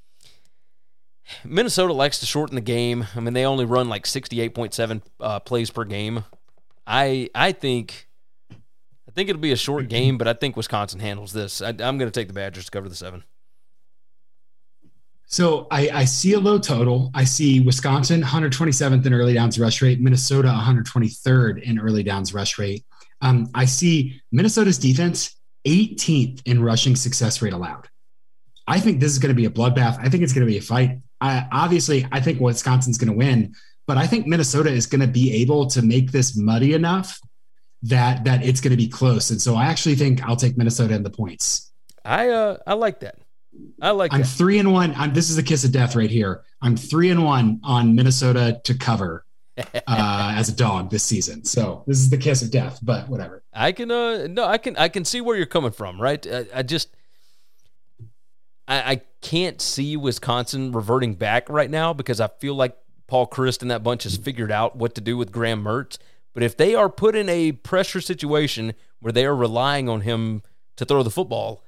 D: Minnesota likes to shorten the game. I mean, they only run like sixty-eight point seven uh, plays per game. I I think... I think it'll be a short game, but I think Wisconsin handles this. I, I'm going to take the Badgers to cover the seven.
F: So I, I see a low total. I see Wisconsin one hundred twenty-seventh in early downs rush rate, Minnesota one hundred twenty-third in early downs rush rate. Um, I see Minnesota's defense eighteenth in rushing success rate allowed. I think this is going to be a bloodbath. I think it's going to be a fight. I, obviously, I think Wisconsin's going to win, but I think Minnesota is going to be able to make this muddy enough that that it's going to be close. And so I actually think I'll take Minnesota in the points.
D: I uh I like that. I like
F: I'm
D: that.
F: three and one. I'm, this is a kiss of death right here. I'm three and one on Minnesota to cover uh, as a dog this season. So this is the kiss of death, but whatever.
D: I can, uh, no, I can, I can see where you're coming from, right? I, I just, I, I can't see Wisconsin reverting back right now because I feel like Paul Chryst and that bunch has figured out what to do with Graham Mertz. But if they are put in a pressure situation where they are relying on him to throw the football,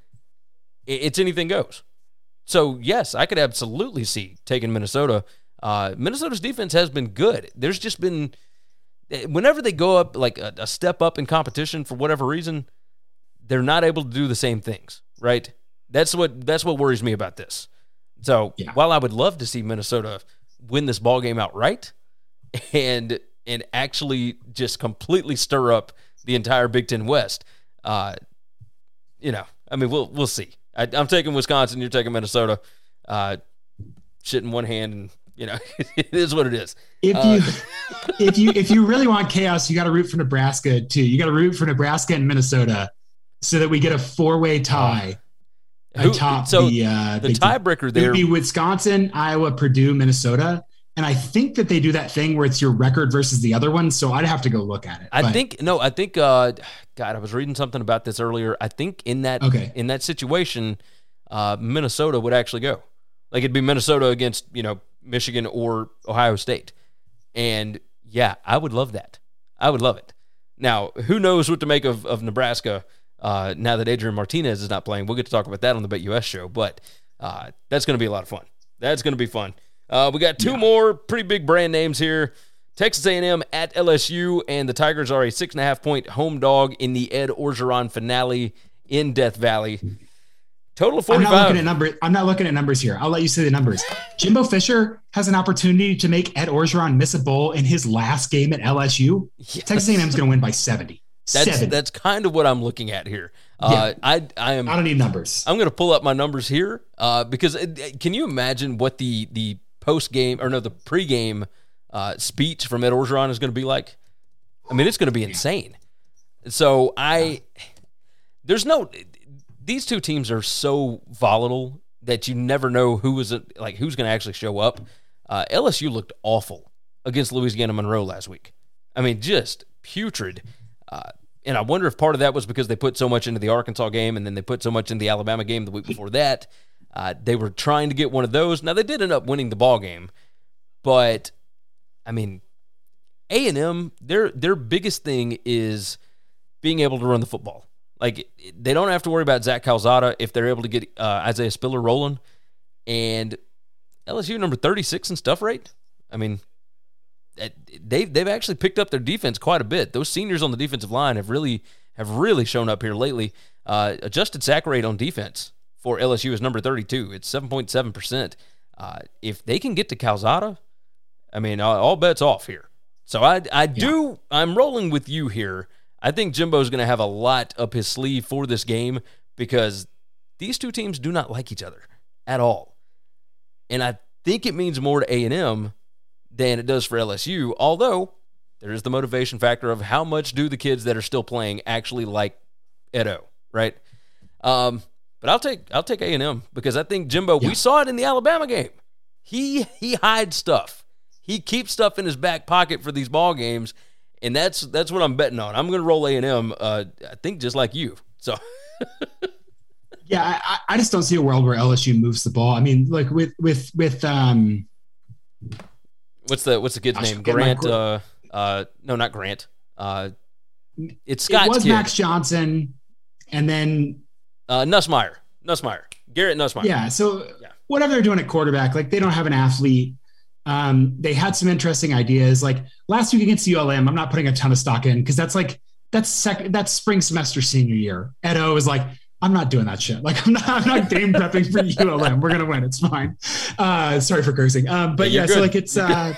D: it's anything goes. So, yes, I could absolutely see taking Minnesota. Uh, Minnesota's defense has been good. There's just been – whenever they go up, like a, a step up in competition for whatever reason, they're not able to do the same things, right? That's what that's what worries me about this. So, yeah. While I would love to see Minnesota win this ball game outright and and actually just completely stir up the entire Big Ten West, uh, you know, I mean, we'll we'll see. I, I'm taking Wisconsin. You're taking Minnesota. Uh, shit in one hand, and you know it is what it is.
F: If
D: uh,
F: you if you if you really want chaos, you got to root for Nebraska too. You got to root for Nebraska and Minnesota, so that we get a four way tie.
D: Who,
F: atop
D: so
F: the uh,
D: the tiebreaker there
F: would be Wisconsin, Iowa, Purdue, Minnesota. And I think that they do that thing where it's your record versus the other one. So I'd have to go look at it.
D: I
F: but.
D: think no, I think uh, God, I was reading something about this earlier. I think in that
F: okay.
D: in that situation, uh, Minnesota would actually go. Like it'd be Minnesota against, you know, Michigan or Ohio State. And yeah, I would love that. I would love it. Now, who knows what to make of, of Nebraska uh, now that Adrian Martinez is not playing. We'll get to talk about that on the BetUS show, but uh, that's going to be a lot of fun. That's going to be fun. Uh, we got two yeah. more pretty big brand names here. Texas A and M at L S U, and the Tigers are a six and a half point home dog in the Ed Orgeron finale in Death Valley. Total of forty-five.
F: I'm not looking at numbers. I'm not looking at numbers here. I'll let you say the numbers. Jimbo Fisher has an opportunity to make Ed Orgeron miss a bowl in his last game at L S U. Yes. Texas A and M is going to win by seventy.
D: That's
F: seventy.
D: That's kind of what I'm looking at here. Uh, yeah. I I am.
F: I don't need numbers.
D: I'm going to pull up my numbers here uh, because it, can you imagine what the the post game or no the pregame uh, speech from Ed Orgeron is going to be like? I mean, it's going to be insane. So I there's no. These two teams are so volatile that you never know who is like who's going to actually show up. Uh, L S U looked awful against Louisiana Monroe last week. I mean, just putrid. Uh, and I wonder if part of that was because they put so much into the Arkansas game and then they put so much in the Alabama game the week before that. Uh, they were trying to get one of those. Now, they did end up winning the ball game. But, I mean, A and M, their their biggest thing is being able to run the football. Like, they don't have to worry about Zach Calzada if they're able to get uh, Isaiah Spiller rolling. And L S U number thirty-six in stuff rate. I mean, they've, they've actually picked up their defense quite a bit. Those seniors on the defensive line have really have really shown up here lately. Uh, adjusted sack rate on defense for L S U is number thirty-two. It's seven point seven percent. Uh, if they can get to Calzada, I mean, all, all bets off here. So I, I do, yeah. I'm rolling with you here. I think Jimbo's going to have a lot up his sleeve for this game because these two teams do not like each other at all. And I think it means more to A and M than it does for L S U, although there is the motivation factor of how much do the kids that are still playing actually like Edo, right? Um, but I'll take I'll take A and M because I think Jimbo, yeah. we saw it in the Alabama game. He he hides stuff. He keeps stuff in his back pocket for these ball games. And that's that's what I'm betting on. I'm going to roll A and M, uh, I think, just like you. So,
F: yeah, I, I just don't see a world where L S U moves the ball. I mean, like with with with um,
D: what's the what's the kid's name? Grant? Uh, uh, no, not Grant. Uh, it's Scott's
F: It was
D: kid.
F: Max Johnson, and then
D: uh, Nussmeier. Nussmeier. Garrett Nussmeier.
F: Yeah. So
D: yeah.
F: whatever they're doing at quarterback, like they don't have an athlete. Um, they had some interesting ideas. Like last week against U L M, I'm not putting a ton of stock in because that's like that's sec- that's spring semester senior year. Edo is like, I'm not doing that shit. Like I'm not, I'm not game prepping for U L M. We're going to win. It's fine. Uh, sorry for cursing. Um, but
D: yeah,
F: yeah,
D: good.
F: so like it's, uh,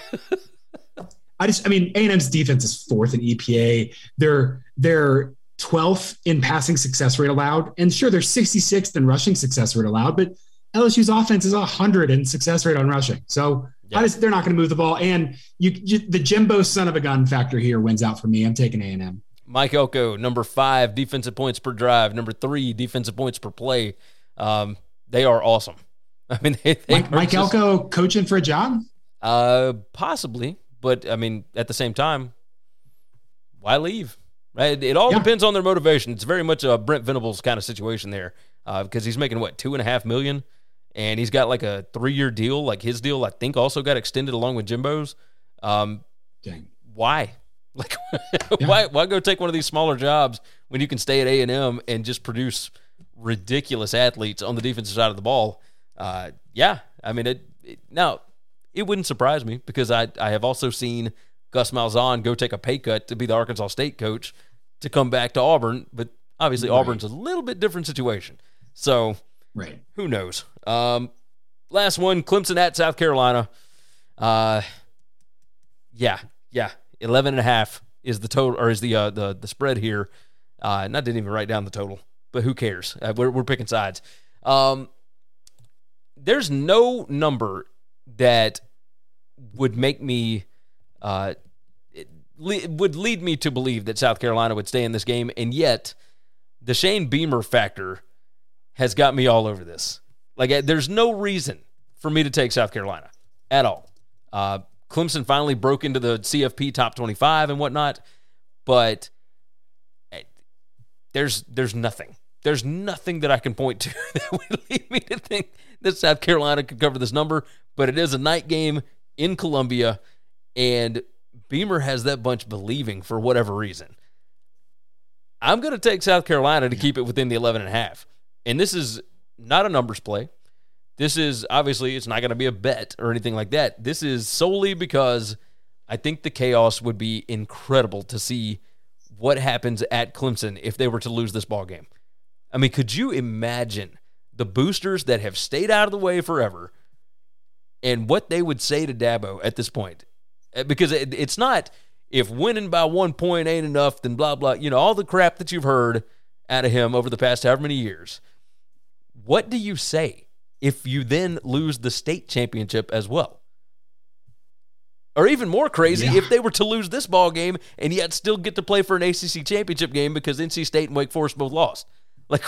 F: I just, I mean, A and M's defense is fourth in E P A. They're, they're twelfth in passing success rate allowed. And sure, they're sixty-sixth in rushing success rate allowed, but L S U's offense is one hundred in success rate on rushing. So yeah. I just, they're not going to move the ball. And you, you, the Jimbo son of a gun factor here wins out for me. I'm taking A and M.
D: Mike Elko, number five, defensive points per drive. Number three, defensive points per play. Um, they are awesome. I mean, they, they
F: Mike, Mike just, Elko coaching for a job?
D: Uh, possibly. But, I mean, at the same time, why leave? Right? It all yeah. depends on their motivation. It's very much a Brent Venables kind of situation there uh, because he's making, what, two and a half million? And he's got like a three-year deal. Like his deal, I think, also got extended along with Jimbo's. Um,
F: Dang.
D: Why? Like,
F: yeah.
D: why why go take one of these smaller jobs when you can stay at A and M and just produce ridiculous athletes on the defensive side of the ball? Uh, yeah, I mean, it, it, now, it wouldn't surprise me because I, I have also seen Gus Malzahn go take a pay cut to be the Arkansas State coach to come back to Auburn, but obviously right. Auburn's a little bit different situation. So,
F: right.
D: who knows? Um, last one, Clemson at South Carolina. Uh, yeah, yeah. eleven and a half is the total, or is the uh, the the spread here. Uh, and I didn't even write down the total, but who cares? Uh, we're we're picking sides. Um, there's no number that would make me, uh, it le- would lead me to believe that South Carolina would stay in this game, and yet the Shane Beamer factor has got me all over this. Like, there's no reason for me to take South Carolina at all. Uh, Clemson finally broke into the C F P top twenty-five and whatnot, but there's there's nothing. There's nothing that I can point to that would lead me to think that South Carolina could cover this number, but it is a night game in Columbia, and Beamer has that bunch believing for whatever reason. I'm going to take South Carolina to keep it within the eleven and a half, and this is not a numbers play. This is, obviously, it's not going to be a bet or anything like that. This is solely because I think the chaos would be incredible to see what happens at Clemson if they were to lose this ball game. I mean, could you imagine the boosters that have stayed out of the way forever and what they would say to Dabo at this point? Because it, it's not, if winning by one point ain't enough, then blah, blah, you know, all the crap that you've heard out of him over the past however many years. What do you say if you then lose the state championship as well? Or even more crazy, yeah. if they were to lose this ball game and yet still get to play for an A C C championship game because N C State and Wake Forest both lost. Like,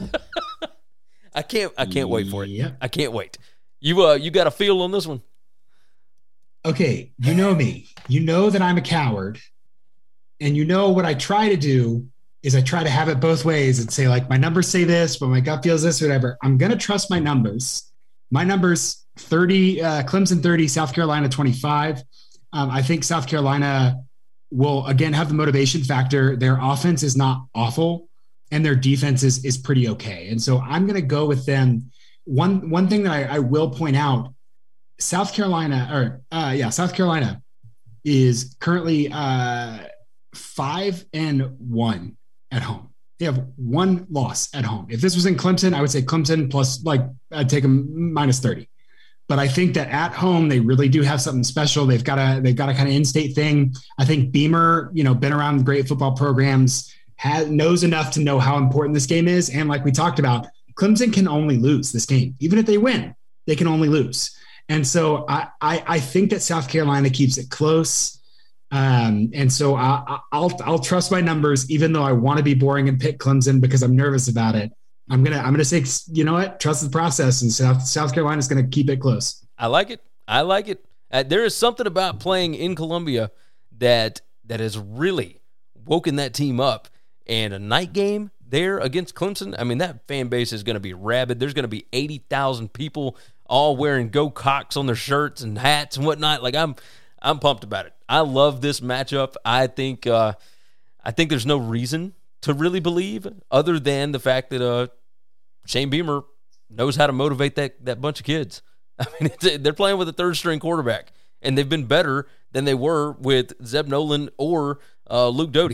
D: I can't, I can't wait for it.
F: Yeah.
D: I can't wait. You, uh, you got a feel on this one?
F: Okay, you know me. You know that I'm a coward, and you know what I try to do is I try to have it both ways and say, like, my numbers say this, but my gut feels this, or whatever. I'm going to trust my numbers. My numbers, thirty, uh, Clemson thirty, South Carolina twenty-five. Um, I think South Carolina will, again, have the motivation factor. Their offense is not awful, and their defense is, is pretty okay. And so I'm going to go with them. One, one thing that I, I will point out, South Carolina, or uh, yeah, South Carolina is currently uh, five and one at home. They have one loss at home. If this was in Clemson, I would say Clemson plus, like, I'd take them minus thirty. But I think that at home, they really do have something special. They've got a, they've got a kind of in-state thing. I think Beamer, you know, been around great football programs, has, knows enough to know how important this game is. And like we talked about, Clemson can only lose this game. Even if they win, they can only lose. And so I, I, I think that South Carolina keeps it close. Um, and so I, I'll, I'll trust my numbers, even though I want to be boring and pick Clemson because I'm nervous about it. I'm going to, I'm going to say, you know what? Trust the process, and South, South Carolina is going to keep it close.
D: I like it. I like it. Uh, there is something about playing in Columbia that, that has really woken that team up, and a night game there against Clemson. I mean, that fan base is going to be rabid. There's going to be eighty thousand people all wearing Go Cox on their shirts and hats and whatnot. Like, I'm, I'm pumped about it. I love this matchup. I think, uh, I think there's no reason to really believe other than the fact that, uh, Shane Beamer knows how to motivate that, that bunch of kids. I mean, it's, they're playing with a third-string quarterback, and they've been better than they were with Zeb Nolan or uh, Luke Doty.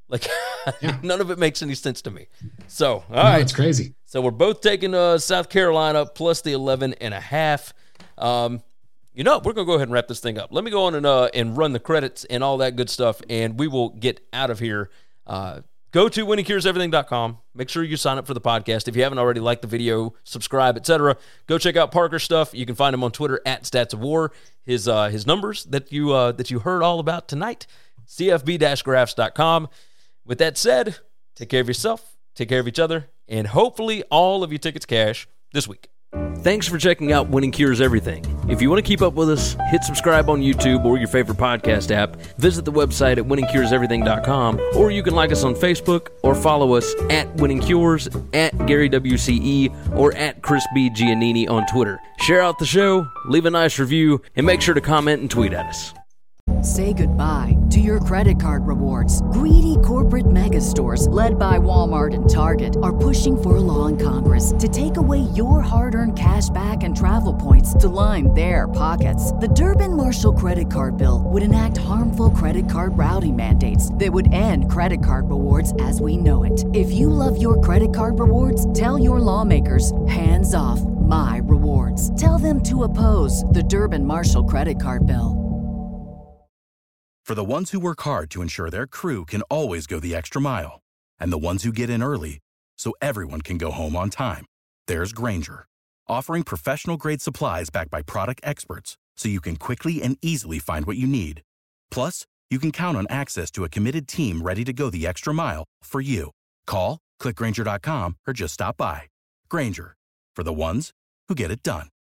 D: Like,
F: Yeah.
D: none of it makes any sense to me. So, all
F: No,
D: right.
F: it's crazy.
D: So we're both taking uh, South Carolina plus the eleven and a half. Um, you know, we're going to go ahead and wrap this thing up. Let me go on and uh, and run the credits and all that good stuff, and we will get out of here. Uh, go to winning cures everything dot com. Make sure you sign up for the podcast. If you haven't already, like the video, subscribe, et cetera. Go check out Parker's stuff. You can find him on Twitter at Stats of War. His uh, his numbers that you uh, that you heard all about tonight, C F B graphs dot com. With that said, take care of yourself, take care of each other, and hopefully all of your tickets cash this week. Thanks for checking out Winning Cures Everything. If you want to keep up with us, hit subscribe on YouTube or your favorite podcast app. Visit the website at winning cures everything dot com, or you can like us on Facebook or follow us at Winning Cures, at Gary W C E, or at Chris B. Giannini on Twitter. Share out the show, leave a nice review, and make sure to comment and tweet at us.
A: Say goodbye to your credit card rewards. Greedy corporate mega stores, led by Walmart and Target, are pushing for a law in Congress to take away your hard-earned cash back and travel points to line their pockets. The Durbin-Marshall credit card bill would enact harmful credit card routing mandates that would end credit card rewards as we know it. If you love your credit card rewards, tell your lawmakers, hands off my rewards. Tell them to oppose the Durbin-Marshall credit card bill.
B: For the ones who work hard to ensure their crew can always go the extra mile, and the ones who get in early so everyone can go home on time, there's Grainger, offering professional-grade supplies backed by product experts so you can quickly and easily find what you need. Plus, you can count on access to a committed team ready to go the extra mile for you. Call, click Grainger dot com, or just stop by. Grainger, for the ones who get it done.